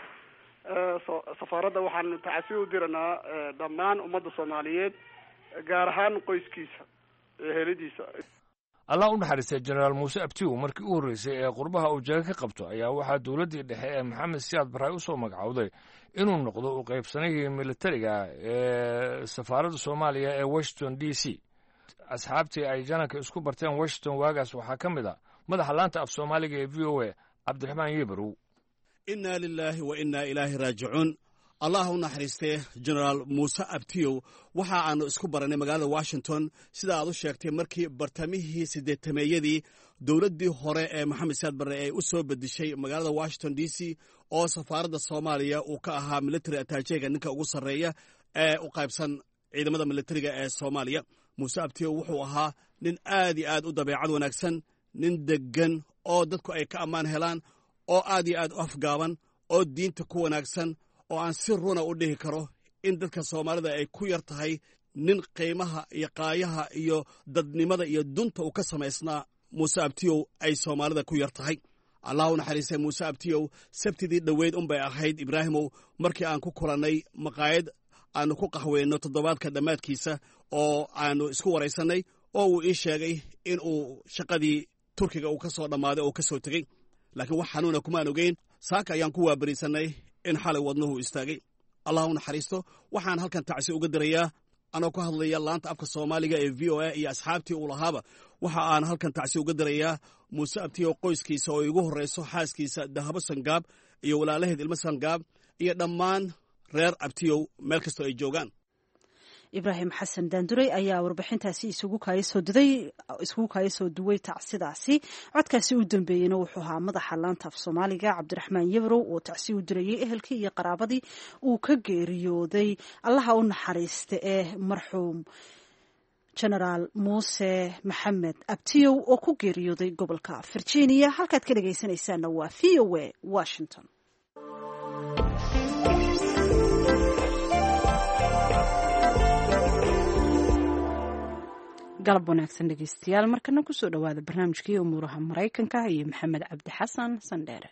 [SPEAKER 12] safaaradda waxaan tacasi u diranaa dhammaan ummadda soomaaliyeed, gaar ahaan qoyskiisa heladiisa.
[SPEAKER 10] allah u naxariistay jenaraal muuse abtiw markii u horreysay ee qurbaha uu jaga ka qabto ayaa waxaa dowladdii dhexe ee maxamed siyaad barre usoo magacowday inuu noqdo u qaybsanihii militariga ee safaaradda soomaaliya ee washington d c. asxaabtii ay jananka isku barteen washington waagaas waxaa ka mid a madaxa laanta af soomaaliga ee v o a cabdiraxmaan yebarow.
[SPEAKER 13] innaa lilaahi wa innaa ilaahi raajicuun. allah u naxariistee jenaraal muuse abtiyow waxa aanu isku barannay magaalada washington sida aad u sheegtay markii bartamihii 80meeyadii dowladdii hore ee maxamed siyaad barre ay u soo bedishay magaalada washington d c oo safaaradda soomaaliya uu ka ahaa military attachega ninka ugu sarreeya ee u qaybsan ciidamada militariga ee soomaaliya. muuse abtiyow wuxuu ahaa nin aad iyo aad u dabeecad wanaagsan, nin deggan oo dadku ay ka ammaan helaan, oo aad iyo aad u afgaaban, oo diinta ku wanaagsan, oo aan si runa u dhihi karo in dadka soomaalida ay ku yar tahay nin qiimaha iyo qaayaha iyo dadnimada iyo dunta uu ka samaysnaa muuse abtiyow ay soomaalida ku yar tahay. allah u naxariistay muuse abtiyow sabtidii dhoweyd unbay ahayd ibraahimow markii aan ku kulannay maqaayad aanu ku qaxweyno toddobaadka dhammaadkiisa oo aanu isku waraysannay oo uu ii sheegay in uu shaqadii turkiga uu ka soo dhammaaday oo ka soo tegey. laakiin wax xanuuna kumaan ogeyn. saaka ayaan ku waabariisannay in xalay wadnuhu istaagay. allah u naxariisto. waxaan halkan tacsi uga dirayaa anoo ku hadlaya laanta afka soomaaliga ee v o a iyo asxaabtii uu lahaaba. waxa aan halkan tacsi uga dirayaa muuse abtiyow qoyskiisa oo igu horrayso xaaskiisa dahabo sangaab iyo walaalaheed ilmo sangaab iyo dhammaan reer abtiyow meel kastoo ay joogaan.
[SPEAKER 2] ibraahim xasan daanduray ayaa warbixintaasi isugu kaaya soo duway tacsidaasi. codkaasi u dambeeyeyna wuxuu ahaa madaxa laanta af soomaaliga cabdiraxmaan yebarow oo tacsi u dirayay ehelkii iyo qaraabadii uu ka geeriyooday allaha u naxariista ee marxuum jenaraal muuse maxamed abtiyow oo ku geeriyooday gobolka virginia. halkaad ka dhegaysanaysaana waa v o a washington.
[SPEAKER 3] galab wanaagsan dhegeystayaal, markana kusoo dhowaada barnaamijkii umuuraha maraykanka iyo maxamed cabdi xasan sandheere.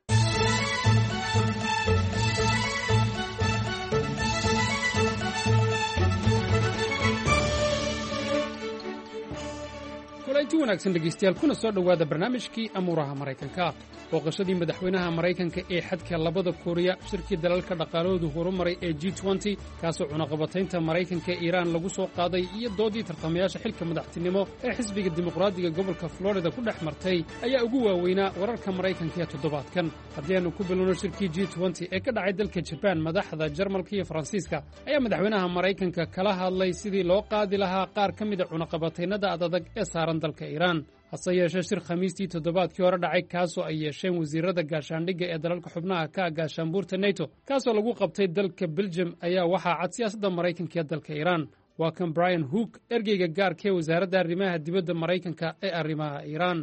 [SPEAKER 8] kulanti wanaagsan dhegeystayaal, kuna soo dhowaada barnaamijkii amuuraha maraykanka. booqashadii madaxweynaha maraykanka ee xadka labada kuuriya, shirkii dalalka dhaqaalahoodu horumaray ee G20 kaasoo cunaqabataynta maraykanka ee iiraan lagu soo qaaday, iyo doodii tartamayaasha xilka madaxtinimo ee xisbiga dimuqraadiga gobolka Florida ku dhex martay ayaa ugu waaweynaa wararka maraykanka ee toddobaadkan. haddii aanu ku bilowno shirkii G20 ee ka dhacay dalka Jaban, madaxda Jarmalka iyo Faransiiska ayaa madaxweynaha maraykanka kala hadlay sidii loo qaadi lahaa qaar ka mid a cunaqabataynada adag ee saaran dalka Iiraan. hase yeeshee shir khamiistii toddobaadkii hore dhacay kaasoo ay yeesheen wasiirada gaashaandhigga ee dalalka xubnaha ka gaashaanbuurta NATO kaasoo lagu qabtay dalka Belgium ayaa waxaa cad siyaasadda maraykanka ee dalka Iiraan. waa kan Brian Hook, ergeyga gaarka ee wasaaradda arrimaha dibadda maraykanka ee arrimaha Iiraan.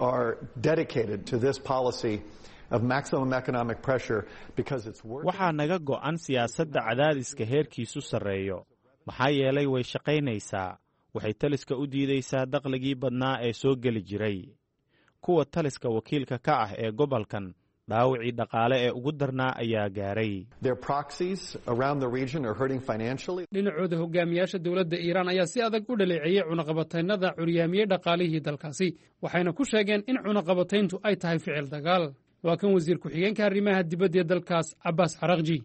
[SPEAKER 14] waxaa naga go'an siyaasadda cadaadiska heerkiisu sarreeyo, maxaa yeelay way shaqaynaysaa. waxay taliska u diidaysaa dakhligii badnaa ee soo geli jiray. kuwa taliska wakiilka ka ah ee gobolkan dhaawacii dhaqaale ee ugu darnaa ayaa gaaray.
[SPEAKER 8] dhinacooda hogaamiyaasha dowladda iiraan ayaa si adag u dhaleeceeyey cunaqabataynada curyaamiyey dhaqaalihii dalkaasi waxayna ku sheegeen in cunaqabatayntu ay tahay ficil dagaal. waa kan wasiir ku-xigeenka arrimaha dibadda ee dalkaas Cabbaas Araqji.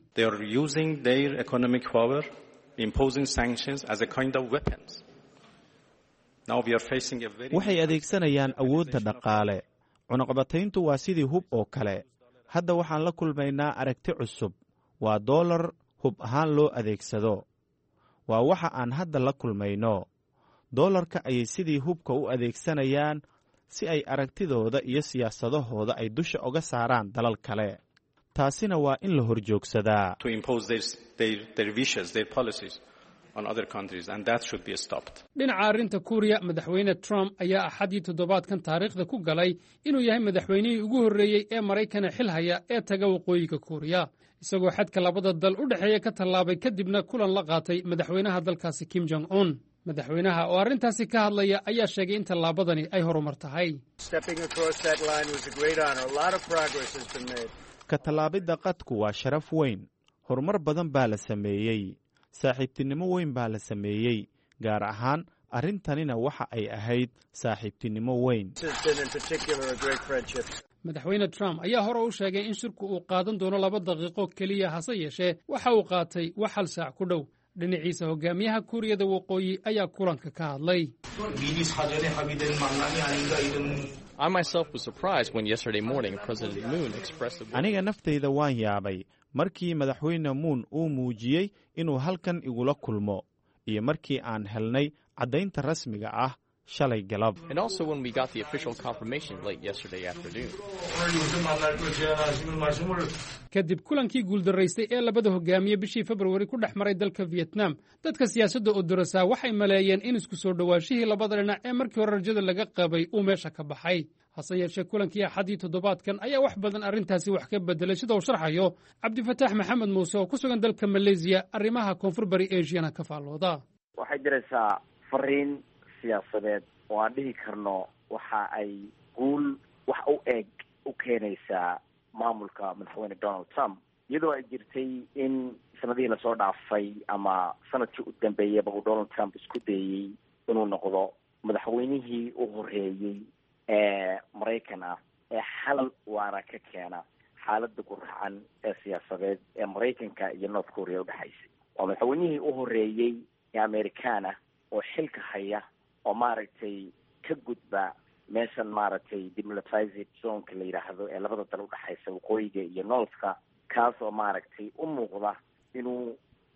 [SPEAKER 14] waxay adeegsanayaan awoodda dhaqaale. cunaqabatayntu waa sidii hub oo kale. hadda waxaan la kulmaynaa aragti cusub. waa doolar hub ahaan loo adeegsado. waa waxa aan hadda la kulmayno. doolarka ayay sidii hubka u adeegsanayaan si ay aragtidooda iyo siyaasadahooda ay dusha uga saaraan dalal kale. taasina waa in la horjoogsadaa.
[SPEAKER 8] dhinaca arrinta kuuriya madaxweyne Trump ayaa axadii toddobaadkan taariikhda ku galay inuu yahay madaxweynihii ugu horreeyey ee Maraykana xil haya ee taga waqooyiga Kuuriya isagoo xadka labada dal u dhexeeya ka tallaabay kadibna kulan la qaatay madaxweynaha dalkaasi Kim Jong Un. madaxweynaha oo arrintaasi ka hadlaya ayaa sheegay in tallaabadani ay horumar tahay.
[SPEAKER 14] ka tallaabidda qadku waa sharaf weyn. horumar badan baa la sameeyey. saaxiibtinimo weyn baa la sameeyey. gaar ahaan arrintanina waxa ay ahayd saaxiibtinimo weyn.
[SPEAKER 8] madaxweyne Trump ayaa hore u sheegay in shirku uu qaadan doono 2 daqiiqo keliya hase yeeshee waxa uu qaatay wax hal saac ku dhow. dhinaciisa hogaamiyaha kuuriyada waqooyi ayaa kulanka ka hadlay.
[SPEAKER 14] aniga naftayda waan yaabay markii madaxweyne Moon uu muujiyey inuu halkan igula kulmo iyo markii aan helnay caddaynta rasmiga ah shalay galab.
[SPEAKER 8] kadib kulankii guuldaraystay ee labada hogaamiye bishii February ku dhex maray dalka Vietnam dadka siyaasadda oo darasaa waxay maleeyeen in isku soo dhawaashihii labada dhinac ee markii hore rajada laga qabay uu meesha ka baxay. hase yeeshee kulankii axadii toddobaadkan ayaa wax badan arrintaasi wax ka bedelay sida uu sharxayo Cabdifataax Maxamed Muuse oo ku sugan dalka Malaysia arrimaha koonfur bari Asiana ka faallooda.
[SPEAKER 15] waxay jiraysaa fariin siyaasadeed oo aan dhihi karno waxa ay guul wax u eg u keenaysaa maamulka madaxweyne Donald Trump iyadoo ay jirtay in sanadihii lasoo dhaafay ama sanadkii u dambeeyayba uu Donald Trump isku dayey inuu noqdo madaxweynihii u horreeyey ee Maraykan ah ee xal waara ka keena xaaladda guracan ee siyaasadeed ee Maraykanka iyo North Korea u dhaxaysay. waa madaxweynihii u horreeyey ee Amerikaana oo xilka haya oo maaragtay ka gudba meeshan maaragtay demilitarized zone-ka la yidhaahdo ee labada dal u dhaxaysa waqooyiga iyo northka kaas oo maaragtay u muuqda inuu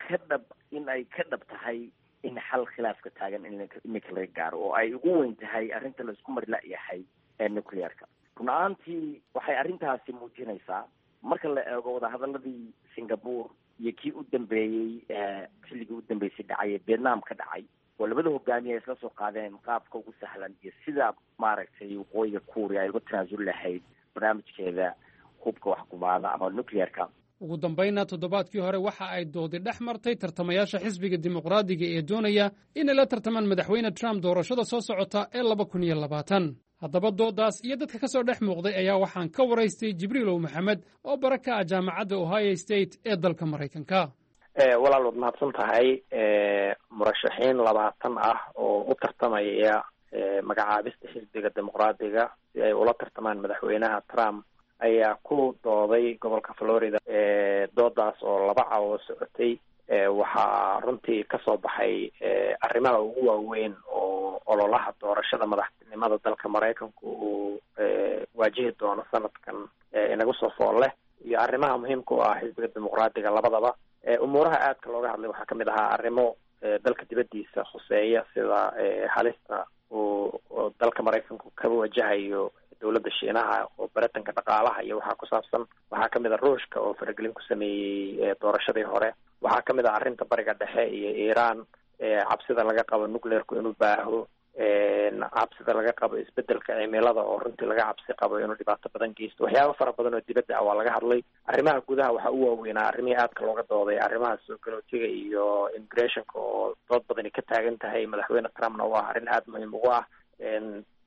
[SPEAKER 15] ay ka dhab tahay in xal khilaafka taagan iminka laga gaaro oo ay ugu weyn tahay arrinta la isku mari la-yahay ee nuclearka. run ahaantii waxay arrintaasi muujinaysaa marka la eego wadahadaladii Singapore iyo kii u dambeeyey xilligii u dambeysay dhacay ee Vietnam ka dhacay oo labada hogaamiye ay isla soo qaadeen qaabka ugu sahlan iyo sida maaragtay waqooyiga Kuuriya ay uga tanaasul lahayd barnaamijkeeda hubka wax kumaada ama nuclearka.
[SPEAKER 8] ugu dambayna toddobaadkii hore waxa ay doodi dhex martay tartamayaasha xisbiga dimuqraadiga ee doonaya inay la tartamaan madaxweyne Trump doorashada soo socota ee 2020. haddaba doodaas iyo dadka ka soo dhex muuqday ayaa waxaan ka waraystay Jibriilow Maxamed oo baraka ah jaamacadda Ohio State ee dalka Maraykanka.
[SPEAKER 16] walaal waad mahadsan tahay. murashaxiin 20 ah oo u tartamaya magacaabista xisbiga dimuqraadiga si ay ula tartamaan madaxweynaha Trump ayaa ku dooday gobolka Florida. doodaas oo 2 cawo socotay waxaa runtii ka soo baxay arrimaha ugu waaweyn oo ololaha doorashada madaxtinimada dalka Maraykanka uu waajihi doono sanadkan inagu soo fool leh iyo arrimaha muhiimka u ah xisbiga dimuqraadiga labadaba. umuuraha aadka looga hadlay waxaa kamid ahaa arrimo dalka dibadiisa khuseeya sida halista oo dalka Maraykanku ka wajahayo dowladda Shiinaha oo baratanka dhaqaalaha iyo waxa ku saabsan. waxaa kamid ah Ruushka oo faragelin ku sameeyey doorashadii hore. waxaa kamid ah arrinta bariga dhexe iyo Iiraan cabsida laga qabo nuclearku inuu baaho, cabsida laga qabo isbedelka cimilada oo runtii laga cabsi qabo inuu dhibaato badan geysto. waxyaabo fara badan oo dibadda ah waa laga hadlay. arrimaha gudaha waxaa u waaweynaa arrimihii aadka looga dooday arrimaha soo galootiga iyo immigrationka oo dood badani ka taagan tahay. madaxweyne Trumpna waa arrin aada muhiim ugu ah.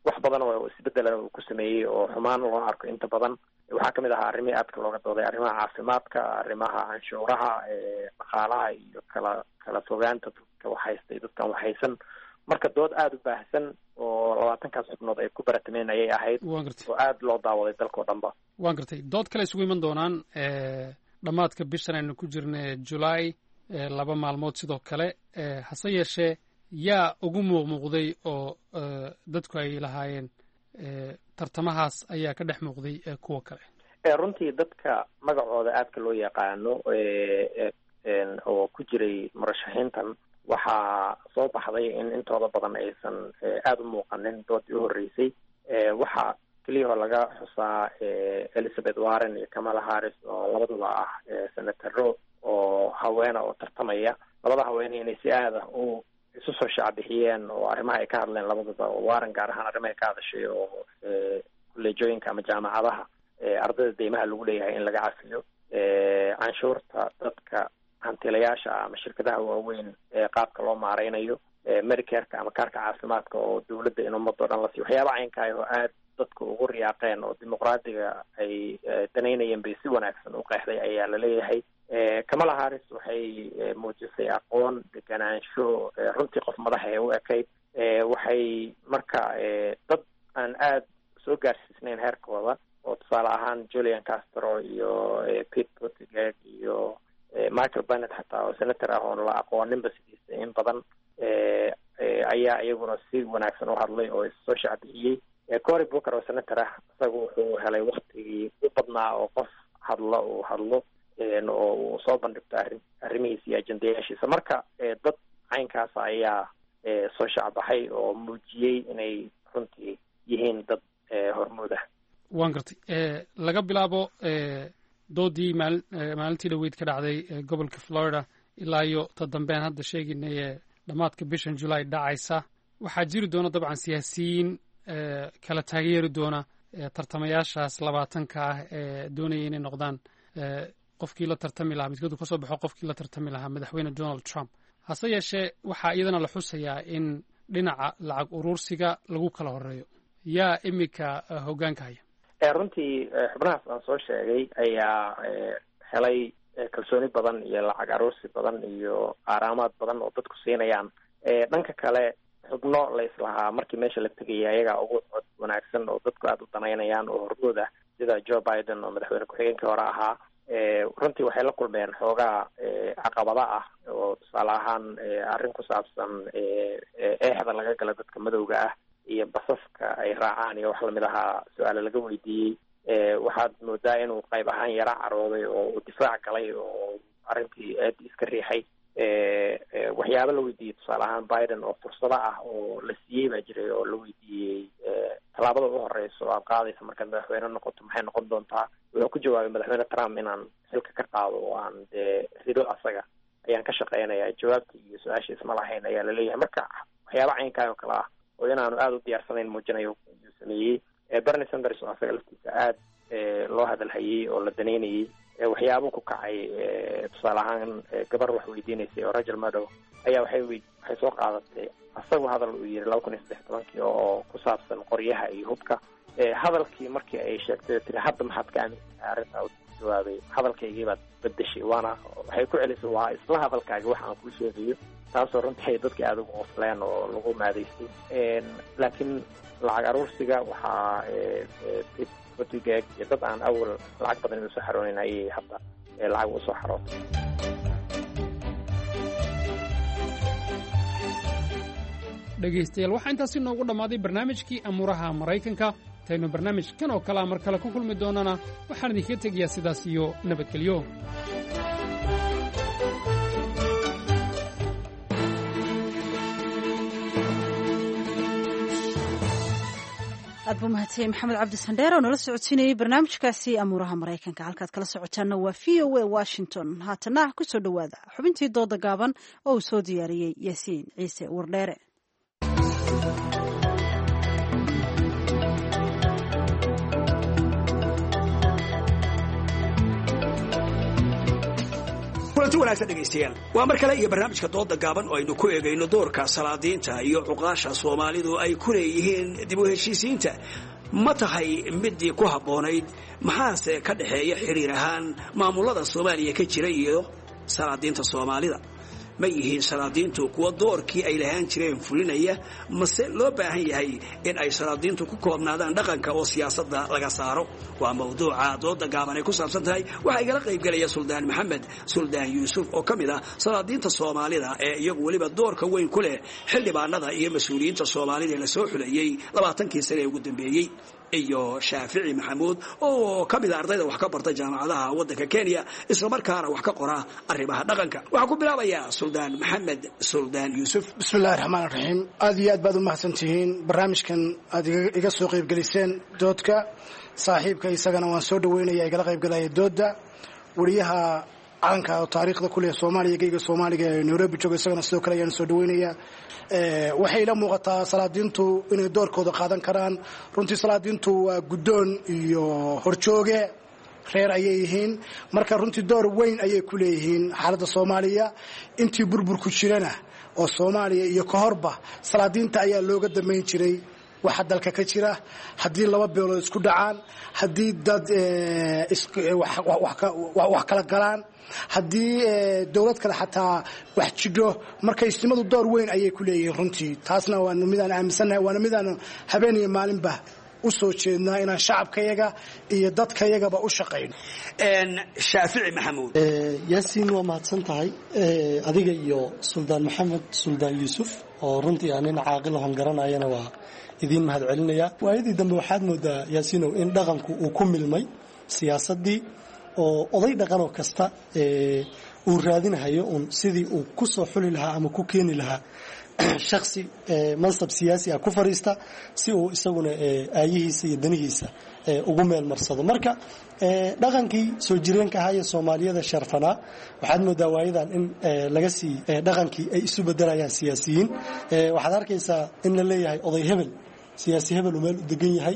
[SPEAKER 16] wax badan oo isbedelan uu ku sameeyey oo xumaan loo arko inta badan waxaa kamid ahaa arrimihii aadka looga dooday arrimaha caafimaadka, arrimaha canshuuraha, dhaqaalaha iyo kala fogaanta dadka waxhaystay dadkan waxhaysan. marka dood aada u baahsan oo 20kaas xubnood ay ku baratameen ayay ahayd oo aada loo daawaday dalkao dhanba.
[SPEAKER 8] waan gartay. dood kale isugu iman doonaan dhammaadka bishan aynu ku jirna July 2 maalmood sidoo kale. hase yeeshee yaa ugu muuqday oo dadku ay lahaayeen tartamahaas ayaa ka dhex muuqday kuwa kale?
[SPEAKER 16] runtii dadka magacooda aadka loo yaqaano oo ku jiray murashaxiintan waxaa soo baxday in intooda badan aysan aada u muuqanin doodii u horreysay. waxaa keliyahoo laga xusaa Elizabeth Warren iyo Kamala Harris oo labaduba ah senataro oo haweena oo tartamaya. labada haweeney inay si aada u isu soo shacbixiyeen oo arrimaha ay ka hadleen labaduba. Warren gaar ahaan arrimaha ay ka hadashay oo kolleejooyinka ama jaamacadaha ardayda deymaha lagu leeyahay in laga cafiyo, canshuurta dadka hantilayaasha ama shirkadaha waaweyn qaabka loo maareynayo, Medicare-ka ama kaarka caafimaadka oo dawladda in ummadoo dhan la siiyo. waxyaaba caynkaah oo aada dadka ugu riyaaqeen oo dimuqraadiga ay danaynayeen bay si wanaagsan u qeexday ayaa la leeyahay. Kamala Harris waxay muujisay aqoon, deganaansho, runtii qof madaxa ee u ekayd. waxay marka dad aan aada soo gaarsiisnayn heerkooda oo tusaale ahaan Julian Castro iyo Pete Buttigieg iyo Michael Bennet xataa oo senator ah oon la aqooninba sidiisa in badan ayaa iyaguna si wanaagsan u hadlay oo issoo shacbixiyey. Cory Booker oo senator ah isaga wuxuu helay waktigii u badnaa oo qof hadla uu hadlo oo uu soo bandhigto arrimihiisa iyo ajendayaashiisa. marka dad caynkaasa ayaa soo shacbaxay oo muujiyey inay runtii yihiin dad hormuud ah.
[SPEAKER 8] waan gartay. laga bilaabo doodii maalintii dhaweyd ka dhacday gobolka Florida ilaa iyo ta dambean hadda sheegaynay dhammaadka bishan July dhacaysa, waxaa jiri doona dabcan siyaasiyiin kala taageeri doona tartamayaashaas 20ka ah ee doonaya inay noqdaan qofkii la tartami lahaa, midkoodu kasoo baxo qofkii la tartami lahaa madaxweyne Donald Trump. hase yeeshee waxaa iyadana la xusayaa in dhinaca lacag urursiga lagu kala horeeyo. yaa imika hoggaanka haya?
[SPEAKER 16] runtii xubnahaas aan soo sheegay ayaa helay kalsooni badan iyo lacag aruursi badan iyo aaraamaad badan oo dadku siinayaan. dhanka kale xubno la islahaa markii meesha la tegaya ayagaa ugu cod wanaagsan oo dadku aada u danaynayaan oo hormuud ah sida Joe Biden oo madaxweyne ku-xigeenkii hore ahaa. runtii waxay la kulmeen xoogaa caqabada ah oo tusaale ahaan arrin ku saabsan eexda laga gala dadka madowga ah iyo basaska ay raacaan iyo wax lamid ahaa su-aale laga weydiiyey. waxaad moodaa inuu qayb ahaan yara carooday oo uu difaac galay oo arrintii aad iska riixay. waxyaaba la weydiiyey tusaale ahaan Biden oo fursado ah oo la siiyey baa jiray oo la weydiiyey tallaabada u horeysa oo aad qaadaysa markaad madaxweyne noqoto maxay noqon doontaa. wuxuu ku jawaabay madaxweyne Trump inaan xilka ka qaado oo aan dee rido asaga ayaan ka shaqeynayaa. jawaabtii iyo su-aashiis ma lahayn ayaa la leeyahay. marka waxyaaba caynkaa oo kale ah oo inaanu aada u diyaarsanayn muujinayo ayuu sameeyey. Bernie Sanders oo asaga laftiisa aada loo hadalhayey oo la danaynayey. waxyaabo ku kacay tusaale ahaan gabar wax weydiinaysay oo Rachel Maddow ayaa waxay soo qaadatay asagu hadal uu yiri 2013 oo ku saabsan qoryaha iyo hubka. hadalkii markii ay sheegtay tiri hadda maxaad ka aaminsantahay arrintaa u jawaabay hadalkaygii baad bedeshay waana waxay ku celisay waa isla hadalkaaga wax aan kuu sheegayo. taasoo runtii dadka aada ugu qosleen oo lagu maadaystay. laakiin lacag aruursiga waxaa Buttigieg iyo dad aan awal lacag badan usoo xaroonayn ayay hadda lacag usoo xarootay.
[SPEAKER 8] dhegaystayaal waxaa intaasi noogu dhammaaday barnaamijkii amuuraha maraykanka. intaynu barnaamijkan oo kalea mar kale ku kulmi doonana waxaan idinkaga tegayaa sidaas iyo nabadgelyo.
[SPEAKER 2] aad buu mahadsanyahay maxamed cabdi sandheer oo nala socodsiinayay barnaamijkaasi amuuraha maraykanka. halkaad kala socotaanna waa VOA Washington. haatana ku soo dhowaada xubintii dooda gaaban oo uu soo diyaariyey Yaasiin Ciise Wardheere.
[SPEAKER 17] kulanti wanaagsan dhegaystayaal waa mar kale iyo barnaamijka dooda gaaban oo aynu ku eegayno doorka salaadiinta iyo cuqaasha Soomaalidu ay ku leeyihiin dib u heshiisiinta ma tahay midii ku habboonayd maxaase ka dhaxeeya xiriir ahaan maamulada Soomaaliya ka jira iyo salaadiinta Soomaalida ma yihiin salaadiintu kuwa doorkii ay lahaan jireen fulinaya mase loo baahan yahay in ay salaadiintu ku koobnaadaan dhaqanka oo siyaasadda laga saaro waa mawduuca dooda gaaban ay ku saabsan tahay waxa igala qayb galaya Suldaan Maxamed Suldaan Yuusuf oo kamid ah salaadiinta Soomaalida ee iyagu waliba doorka weyn ku leh xildhibaanada iyo mas'uuliyiinta Soomaalida la soo xulayay 20 sano ugu dambeeyay iyo Shaafici Maxamuud oo kamid ah ardayda wax ka barta jaamacadaha waddanka Kenya isla markaana wax ka qora arrimaha dhaqanka waxa ku bilaabaya Suldaan Maxamed Suldaan Yuusuf
[SPEAKER 18] bismillaahir rahmaanir rahiim aad iyo aad baad u mahadsantihiin barnaamijkan aad iga soo qayb galiseen doodka saaxiibka isagana waan soo dhaweynaya igala qayb galaya dooda wariyaha caanka oo taariikhda ku leh Soomaaliya geyga Soomaaliga ee Nairobi jooga isagana sidoo kale ayaan soo dhaweynaya waxay la muuqataa salaadiintu inay doorkooda qaadan karaan runtii salaadiintu waa guddoon iyo horjooge reer ayay yihiin marka runtii door weyn ayay ku leeyihiin xaaladda Soomaaliya intii burburku jirana oo Soomaaliya iyo ka horba salaadiinta ayaa looga dameyn jiray waxa dalka ka jira hadii laba beelood isku dhacaan hadii dad wax kala galaan haddii dawlad kale xataa wax jidho marka istimadu door weyn ayay ku leeyihiin runtii taasna waa midaan aaminsanahay waa midaan habeen iyo maalinba u soo jeednaa inaan shacabkayaga iyo dadkayagaba u shaqeyno
[SPEAKER 17] Shaafici Maxamuud
[SPEAKER 19] Yaasiin waa mahadsan tahay adiga iyo Suldaan Maxamed Suldaan Yuusuf oo runtii aanin caaqil oo garanayana waa idin mahad celinaya waayadii dambe waxaad moodaa Yaasiinow in dhaqanku uu ku milmay siyaasadii oo oday dhaqan oo kasta uu raadinayo sidii uu ku soo xuli lahaa ama ku keeni lahaa shakhsi mansab siyaasi ah ku fariista si uu isaguna aayihiisa iyo danihiisa ugu meel marsado marka dhaqankii soo jireenka ahaa ee Soomaaliyada sharfana waxaad moodaa waayadan in laga sii dhaqankii ay isu bedelayaan siyaasiyiin waxaad arkaysaa in la leeyahay oday hebel siyaasi hebel uu meel u degan yahay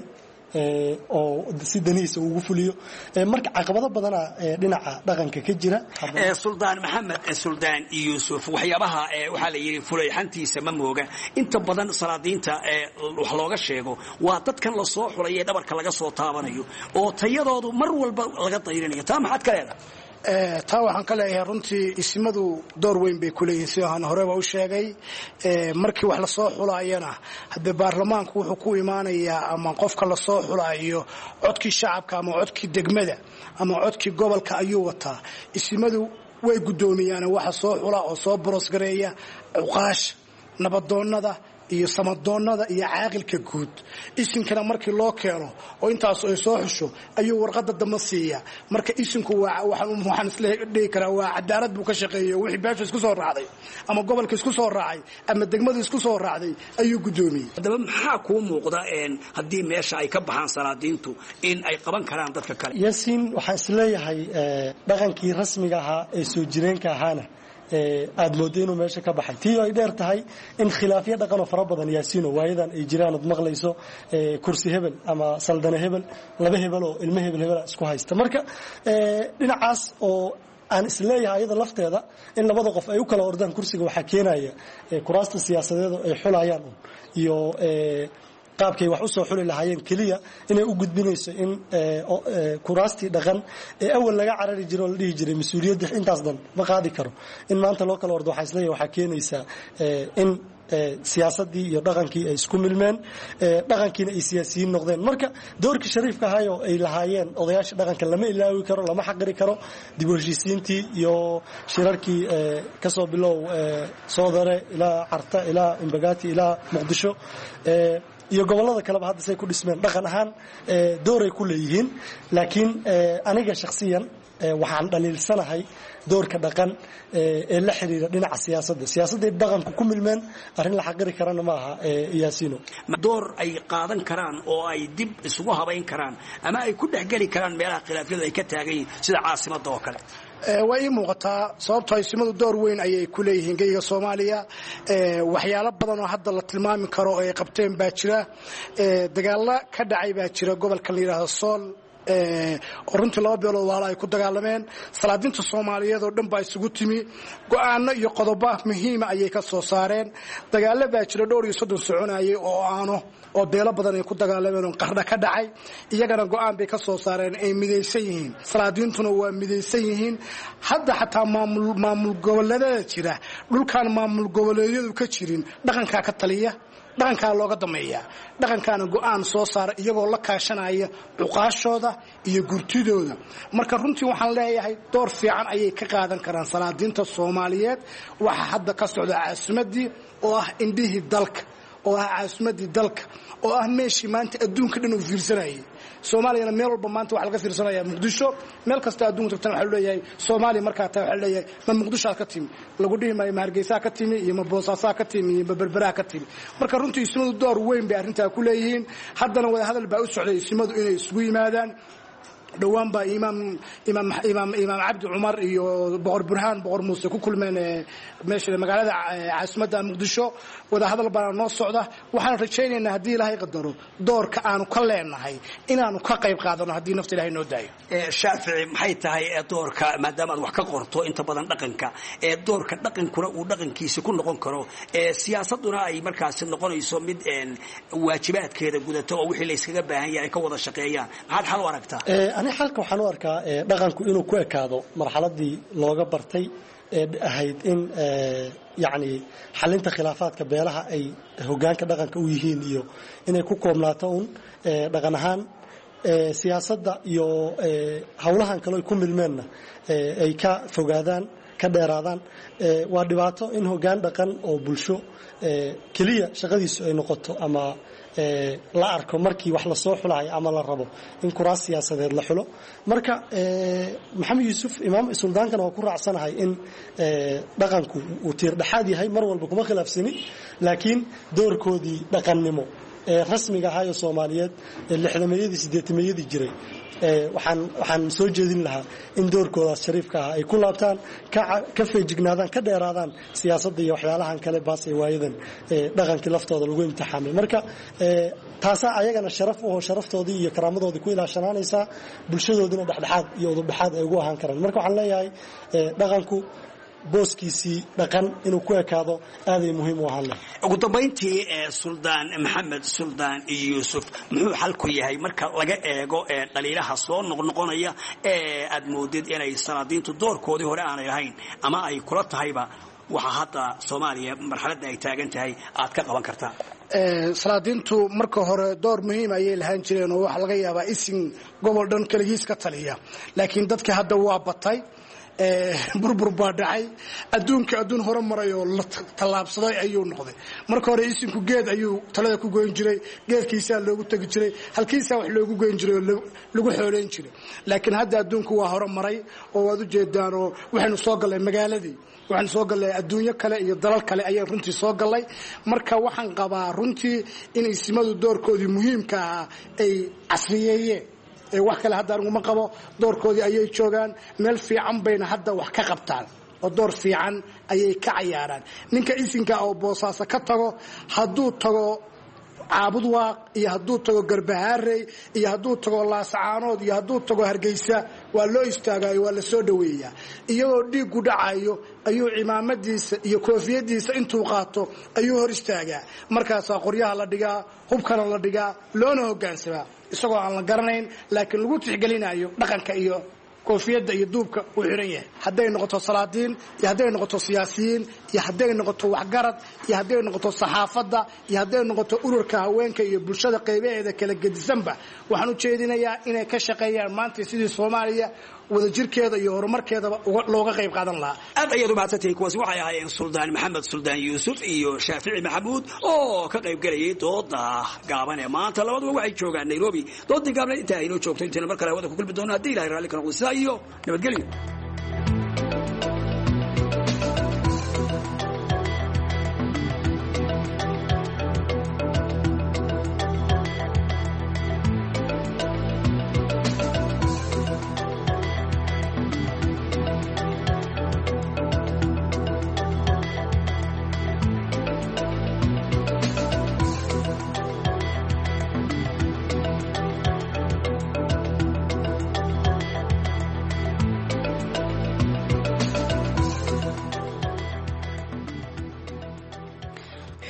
[SPEAKER 19] oo si danihiisa ugu fuliyo marka caqabado badan dhinaca dhaqanka ka jira
[SPEAKER 17] Suldaan Maxamed Suldaan Yuusuf waxyaabaha waxa la yiri fulayxantiisa ma mooga inta badan salaadiinta wax looga sheego waa dadkan la soo xulay ee dhabarka laga soo taabanayo oo tayadoodu mar walba laga dayrinayo taa maxad ka leedahay
[SPEAKER 18] taa waxaan ka leeyahay runtii ismadu door weyn bay ku leeyihiin sida aan horeba u sheegay markii wax la soo xulaayana hadda baarlamaanku wuxuu ku imaanayaa ama qofka la soo xulaayo codkii shacabka ama codkii degmada ama codkii gobolka ayuu wataa ismadu way gudoomiyaan waxa soo xula oo soo borosgareeya uqaash nabadoonnada iyo samadoonnada iyo caaqilka guud isinkana markii loo keeno oo intaas ay soo xusho ayuu warqada dama siiya marka isinku waxaan isla dhigi karaa waa cadaalad buu ka shaqeeyay wixii beesha isku soo raacday ama gobolka isku soo raacay ama degmada isku soo raacday ayuu gudoomiyay
[SPEAKER 17] hadaba maxaa ku muuqda haddii meesha ay ka baxaan salaadiintu in ay qaban karaan dadka kale
[SPEAKER 19] Yaasiin waxaan isleeyahay dhaqankii rasmiga ahaa ee soo jireenka ahaana aad moodo inuu meesha ka baxay tii ay dheer tahay in khilaafyo dhaqan oo fara badan Yaasiino waayadan ay jiraan ad maqlayso kursi hebel ama saldana hebel laba hebel oo ilmo hebel isku haysta marka dhinacaas oo aan isleeyahay iyada lafteeda in labada qof ay u kala ordaan kursiga waxa keenaya kuraasta siyaasadeed ay xulayaan iyo qaabkay wax u soo xuli lahaayeen kaliya inay u gudbinayso in kuraastii dhaqan ee awal laga carari jiro la dhihi jiray mas'uuliyadda intaas dan ma qaadi karo in maanta loo kala ordo waxa isleeyahay waxa keenaysa in siyaasadii iyo dhaqankii ay isku milmeen dhaqankiina ay siyaasiyiin noqdeen marka doorkii shariifka ahaa oo ay lahaayeen odayaasha dhaqanka lama ilaawi karo lama xaqiri karo dib u heshiisiintii iyo shirarkii ka soo bilow Soodare ilaa Carta ilaa Imbagati ilaa Muqdisho iyo gobolada kaleba hadda say ku dhismeen dhaqan ahaan dooray ku leeyihiin laakiin aniga shakhsiyan waxaan dhaliilsanahay doorka dhaqan ee la xiriira dhinaca siyaasadda dhaqanku ku milmeen arrin la xaqiri karana ma aha Yaasiino
[SPEAKER 17] door ay qaadan karaan oo ay dib isugu habayn karaan ama ay ku dhaxgali karaan meelaha khilaafyada ay ka taagan yihiin sida caasimadda oo kale
[SPEAKER 18] way muuqataa sababtoo ismadu door weyn ayay ku leeyihiin geyga Soomaaliya waxyaalo badan oo hadda la tilmaami karo oo ay qabteen baa jira dagaalo ka dhacay baa jira gobolka la yiraahdo Sool oo runtii 2 beelood waala ay ku dagaalameen. salaadiinta Soomaaliyeed oo dhan baa isugu timi go'aano iyo qodobo muhiim ah ayay ka soo saareen. dagaalo baa jira dhowr iyo 30 soconayay oo beelo badan ay ku dagaalameen oo qarda ka dhacay. iyagana go'aan bay ka soo saareen ay midaysan yihiin. salaadiintuna waa midaysan yihiin. hadda xataa maamul goboleedyada jira dhulkan maamul goboleedyadu ka jirin dhaqanka ka taliya dhaqanka looga dameeya dhaqankana go'aan soo saar iyagoo la kaashanaya cuqaashooda iyo gurtidooda. marka runtii waxaan leeyahay door fiican ayay ka qaadan karaan salaadiinta Soomaaliyeed. waxa hadda ka socda caasimadii oo ah indhihii dalka oo ah caasimadii dalka oo ah meeshii maanta adduunka dhan u fiirsanayay. Soomaaliyana meel walba maanta waxa laga fiirsanayaa Muqdisho meel kasta adduunka tagtana waxa leeyahay Soomaali marka taa waxa leeyahay ma Muqdisho ka timi lagu dhihi maayo Hargeysa ka timi iyo ma Boosaaso ka timi iyo ma Berbera ka timi. marka runtii ismadu door weyn bay arrinta ku leeyihiin. haddana wada hadal baa u socday ismadu inay isugu yimaadaan. dhawaan baa imaam Cabdi Umar iyo Boqor Burhaan Boqor Muuse ku kulmeen meesha magaalada caasimadda Muqdisho. wada hadal baa noo socda. waxaan rajaynaynaa haddii Ilaahay qadaro doorka aanu ka leenahay inaanu ka qayb qaadano haddii nafta Ilaahay noo daayo.
[SPEAKER 17] Shaafici maxay tahay doorka maadaama aad wax ka qorto inta badan dhaqanka doorka dhaqankuna uu dhaqankiisa ku noqon karo siyaasaduna ay markaas noqonayso mid waajibaadkeeda gudato oo wixii la iskaga baahan yahay ka wada shaqeeyaan. maxaad xal u aragtaa?
[SPEAKER 19] أنا حالك وحن أركا دقنك إنه كويكادو مرحلة دي لوجا برتي هيد إن يعني حلنت خلافات كبيرها أي هجان كدقنك ويهين إيو إن يكون كوملاتون دقنهان سياسة دا إيو هولهان كلو يكون بالمنة أي كفوجادان كديرادان وادباتو إن هجان دقن أو بلشو كلية شغليس نقطة أما la arko markii wax la soo xulay ama la rabo in kuraas siyaasadeed la xulo. marka maxamed yuusuf imaam suldaankan waa ku raacsanahay in dhaqanku uu tiir dhaxaad yahay mar walba kuma khilaafsani laakiin doorkoodii dhaqannimo rasmiga ah ee Soomaaliyeed 60meeyadii 80meeyadii jiray waxaan soo jeedin lahaa in doorkooda shariifka ah ay ku laabtaan ka feejignaadaan ka dheeraadaan siyaasadda iyo waxyaalahan kale baas ay waayadan dhaqankii laftooda lagu imtixaamay. marka taasa ayagana sharaf oo sharaftoodii iyo karaamadoodii ku ilaashanaanaysa bulshadoodina dhexdhexaad iyo udubdhexaad ay ugu ahaan karaan. marka waxaan leeyahay dhaqanku booskiisii dhaqan inuu ku ekaado aad ay muhiim u ahaan.
[SPEAKER 17] ugu dambeyntii Suldaan Maxamed Suldaan Yuusuf muxuu xal ku yahay marka laga eego dhaliilaha soo noqnoqonaya aad moodid inay salaadiintu doorkoodii hore aanay lahayn ama ay kula tahayba waxa hadda Soomaaliya marxaladda ay taagan tahay aad ka qaban kartaa?
[SPEAKER 18] salaadiintu marka hore door muhiim ayay lahaan jireen oo waxa laga yaabaa isin gobol dhan kaligiis ka taliya laakiin dadka hadda waa batay burbur baa dhacay adduun hore maray oo la talaabsaday ayuu noqday. marka hore isinku geed ayuu talada ku goyn jiray geedkiisa loogu tagi jiray halkiisa wax loogu goyn jiray lagu xooleyn jiray laakiin hadda adduunku waa hore maray oo waad u jeedaan oo waxaanu soo galay magaaladii waxaan soo galay adduunyo kale iyo dalal kale ayaan runtii soo galay. marka waxaan qabaa runtii in ismadu doorkoodii muhiimka ah ay casriyeeyeen wax kale hadda anigu ma qabo doorkoodii ayay joogaan meel fiican bayna hadda wax ka qabtaan oo door fiican ayay ka cayaaraan. ninka isinka oo Boosaaso ka tago hadduu tago caabud waaq iyo hadduu tago Garbahaarey iyo hadduu tago Laascaanood iyo hadduu tago Hargeysa waa loo istaagayo waa la soo dhaweeyaa iyagoo dhiig u dhacayo ayuu cimaamadiisa iyo koofiyadiisa intuu qaato ayuu hor istaagaa. markaas qoryaha la dhigaa hubkana la dhigaa loona hoggaansamaa isagoo aan la garanayn laakiin lagu tixgelinayo dhaqanka iyo koofiyadda iyo duubka uu xiran yahay. hadday noqoto salaadiin iyo hadday noqoto siyaasiyiin iyo hadday noqoto waxgarad iyo hadday noqoto saxaafadda iyo hadday noqoto ururka haweenka iyo bulshada qaybaheeda kala gedisanba waxaan u jeedinayaa inay ka shaqeeyaan maanta sidii Soomaaliya wada jirkeeda iyo horumarkeeda looga qayb qaadan lahaa.
[SPEAKER 17] aad ayaad u mahadsantahay. kuwaasi waxay ahaayeen Suldaan Maxamed Suldaan Yuusuf iyo Shaafici Maxamuud oo ka qayb galayay dooda gaaban ee maanta labaduba waxay joogaan Nairobi. doodii gaaban inta ay noo joogtay inta mar kale wada ku kulmi doonaa haddii Ilaahay raalli ka noqdo sidaa iyo nabadgelyo.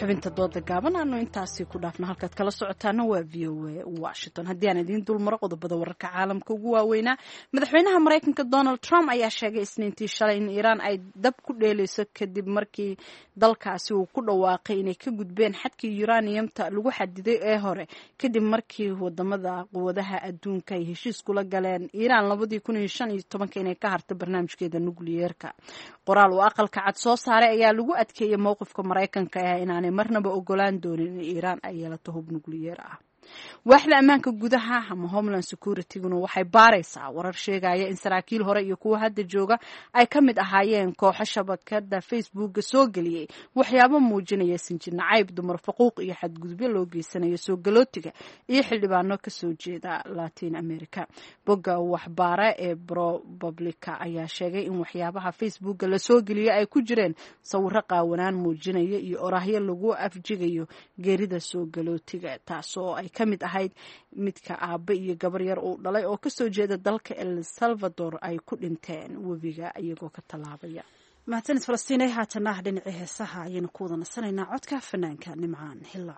[SPEAKER 3] xubinta dooda gaaban aanu intaasi ku dhaafno halkaad kala socotaana waa VOA Washington. haddii aan idiin dulmaro qodobada wararka caalamka ugu waaweynaa, madaxweynaha Mareykanka Donald Trump ayaa sheegay isniintii shalay in Iiraan ay dab ku dheeleyso kadib markii dalkaasi uu ku dhawaaqay inay ka gudbeen xadkii uraniumta lagu xadiday ee hore kadib markii wadamada quwadaha adduunka ay heshiis kula galeen Iiraan 2015 inay ka harto barnaamijkeeda nukliyeerka. qoraal uu aqalka cad soo saaray ayaa lagu adkeeyay mowqifka Mareykanka inaanay marnaba ogolaan doonin in Iiraan ay yeelato hub nukliyeer ah. waaxda ammaanka gudaha ama Homeland Security-guna waxay baaraysaa warar sheegaya in saraakiil hore iyo kuwa hadda jooga ay ka mid ahaayeen kooxo shabakada Facebook soo geliyay waxyaabo muujinaya sinjir nacayb, dumar faquuq iyo xadgudubyo loo geysanayo soo galootiga iyo xildhibaano ka soo jeeda Latin America. bogga waxbaara ee ProPublica ayaa sheegay in waxyaabaha Facebook la soo geliyay ay ku jireen sawirro qaawanaan muujinaya iyo oraahyo lagu afjigayo geerida soo galootiga, taasoo ay ka mid ahayd midka aabe iyo gabar yar uu dhalay oo kasoo jeeda dalka El Salvador ay ku dhinteen webiga iyagoo ka tallaabaya.
[SPEAKER 2] mahadsanid Falastiinay. haatana dhinacii heesaha ayaynu ku wada nasanaynaa codka fanaanka Nimcaan Hilla.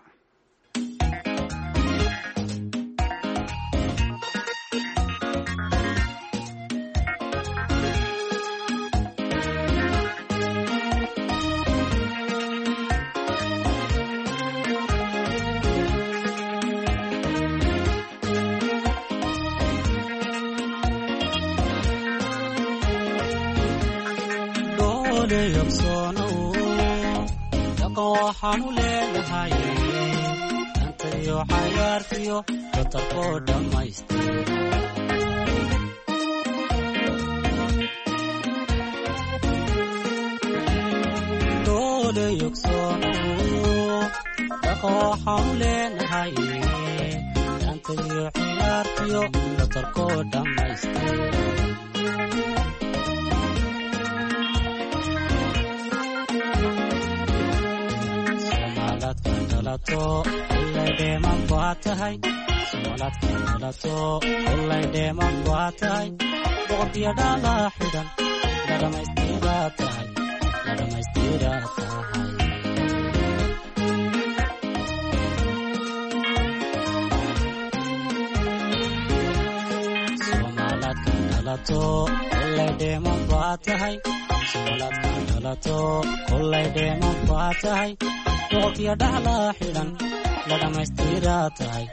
[SPEAKER 20] waxaanu leenahay antayo xayaartiyo batarkoo dhammaystira doole yogsoono dhaqo waxaanu leenahay antayo xayaartiyo batarkoo dhammaystira ulay dheeman baa tahay soomaladka dhalato ulay dheeman baa tahay boqorkiyo dhalaa xidhan la dhammaystiraa tahay soomaladka dhalato ulay dheeman baa tahay soomaladka dhalato ulay dheeman baa tahay boqorkiyo dhalaa xidhan la dhammaystiraa tahay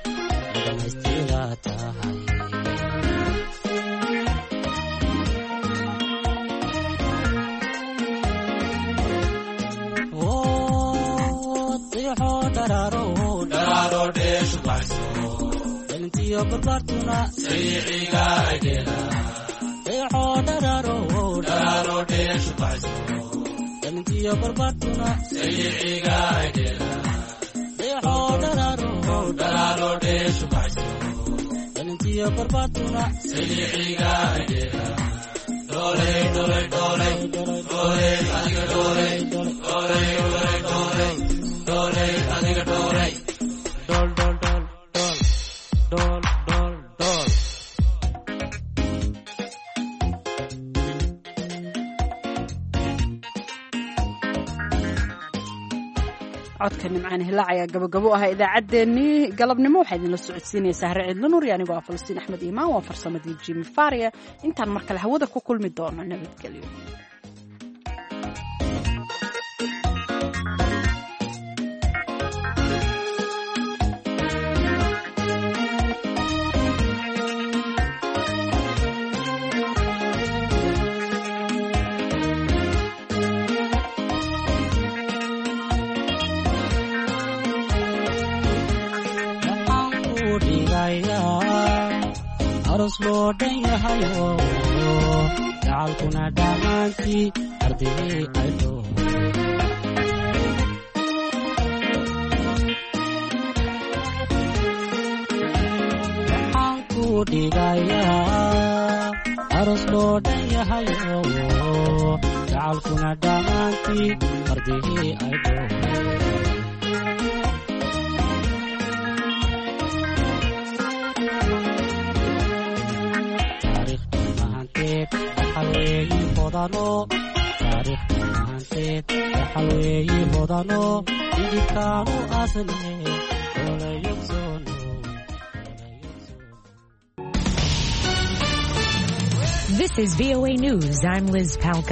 [SPEAKER 20] diixoo dharaaro dheeshu baxso dalintiyo barbaartuna sayiciga agela diixoo dharaaro dheeshu baxso dalintiyo barbaartuna sayiciga agela dharaaro dheeshu baxso dalintiyo barbaartuna sayiciga agela dooley dooley dooley dooley adiga dooley dooley dooley dooley dooley adiga dooley dool dool dool dool dool dool dool
[SPEAKER 3] codka Nimcaan Hilla ayaa gabagabo ah idaacadeennii galabnimo. waxaa idinla socodsiinaysaa Hare Ciidla Nuur iyo anigoo Falastiin Axmed Iimaan. waa farsamadii Jimmy Faria. intaan mar kale hawada ku kulmi doono nabadgelyo. aros loo dhan yahayo gacalkuna dhammaantii ardayey ay dhow waxaan ku dhigayaa aros loo dhan yahayo gacalkuna dhammaantii ardayey ay dhow
[SPEAKER 20] taariikhda lahanteed waxaweeye hodano idibkaanu asne olayogsono.
[SPEAKER 21] This is VOA News. I'm Liz Palka.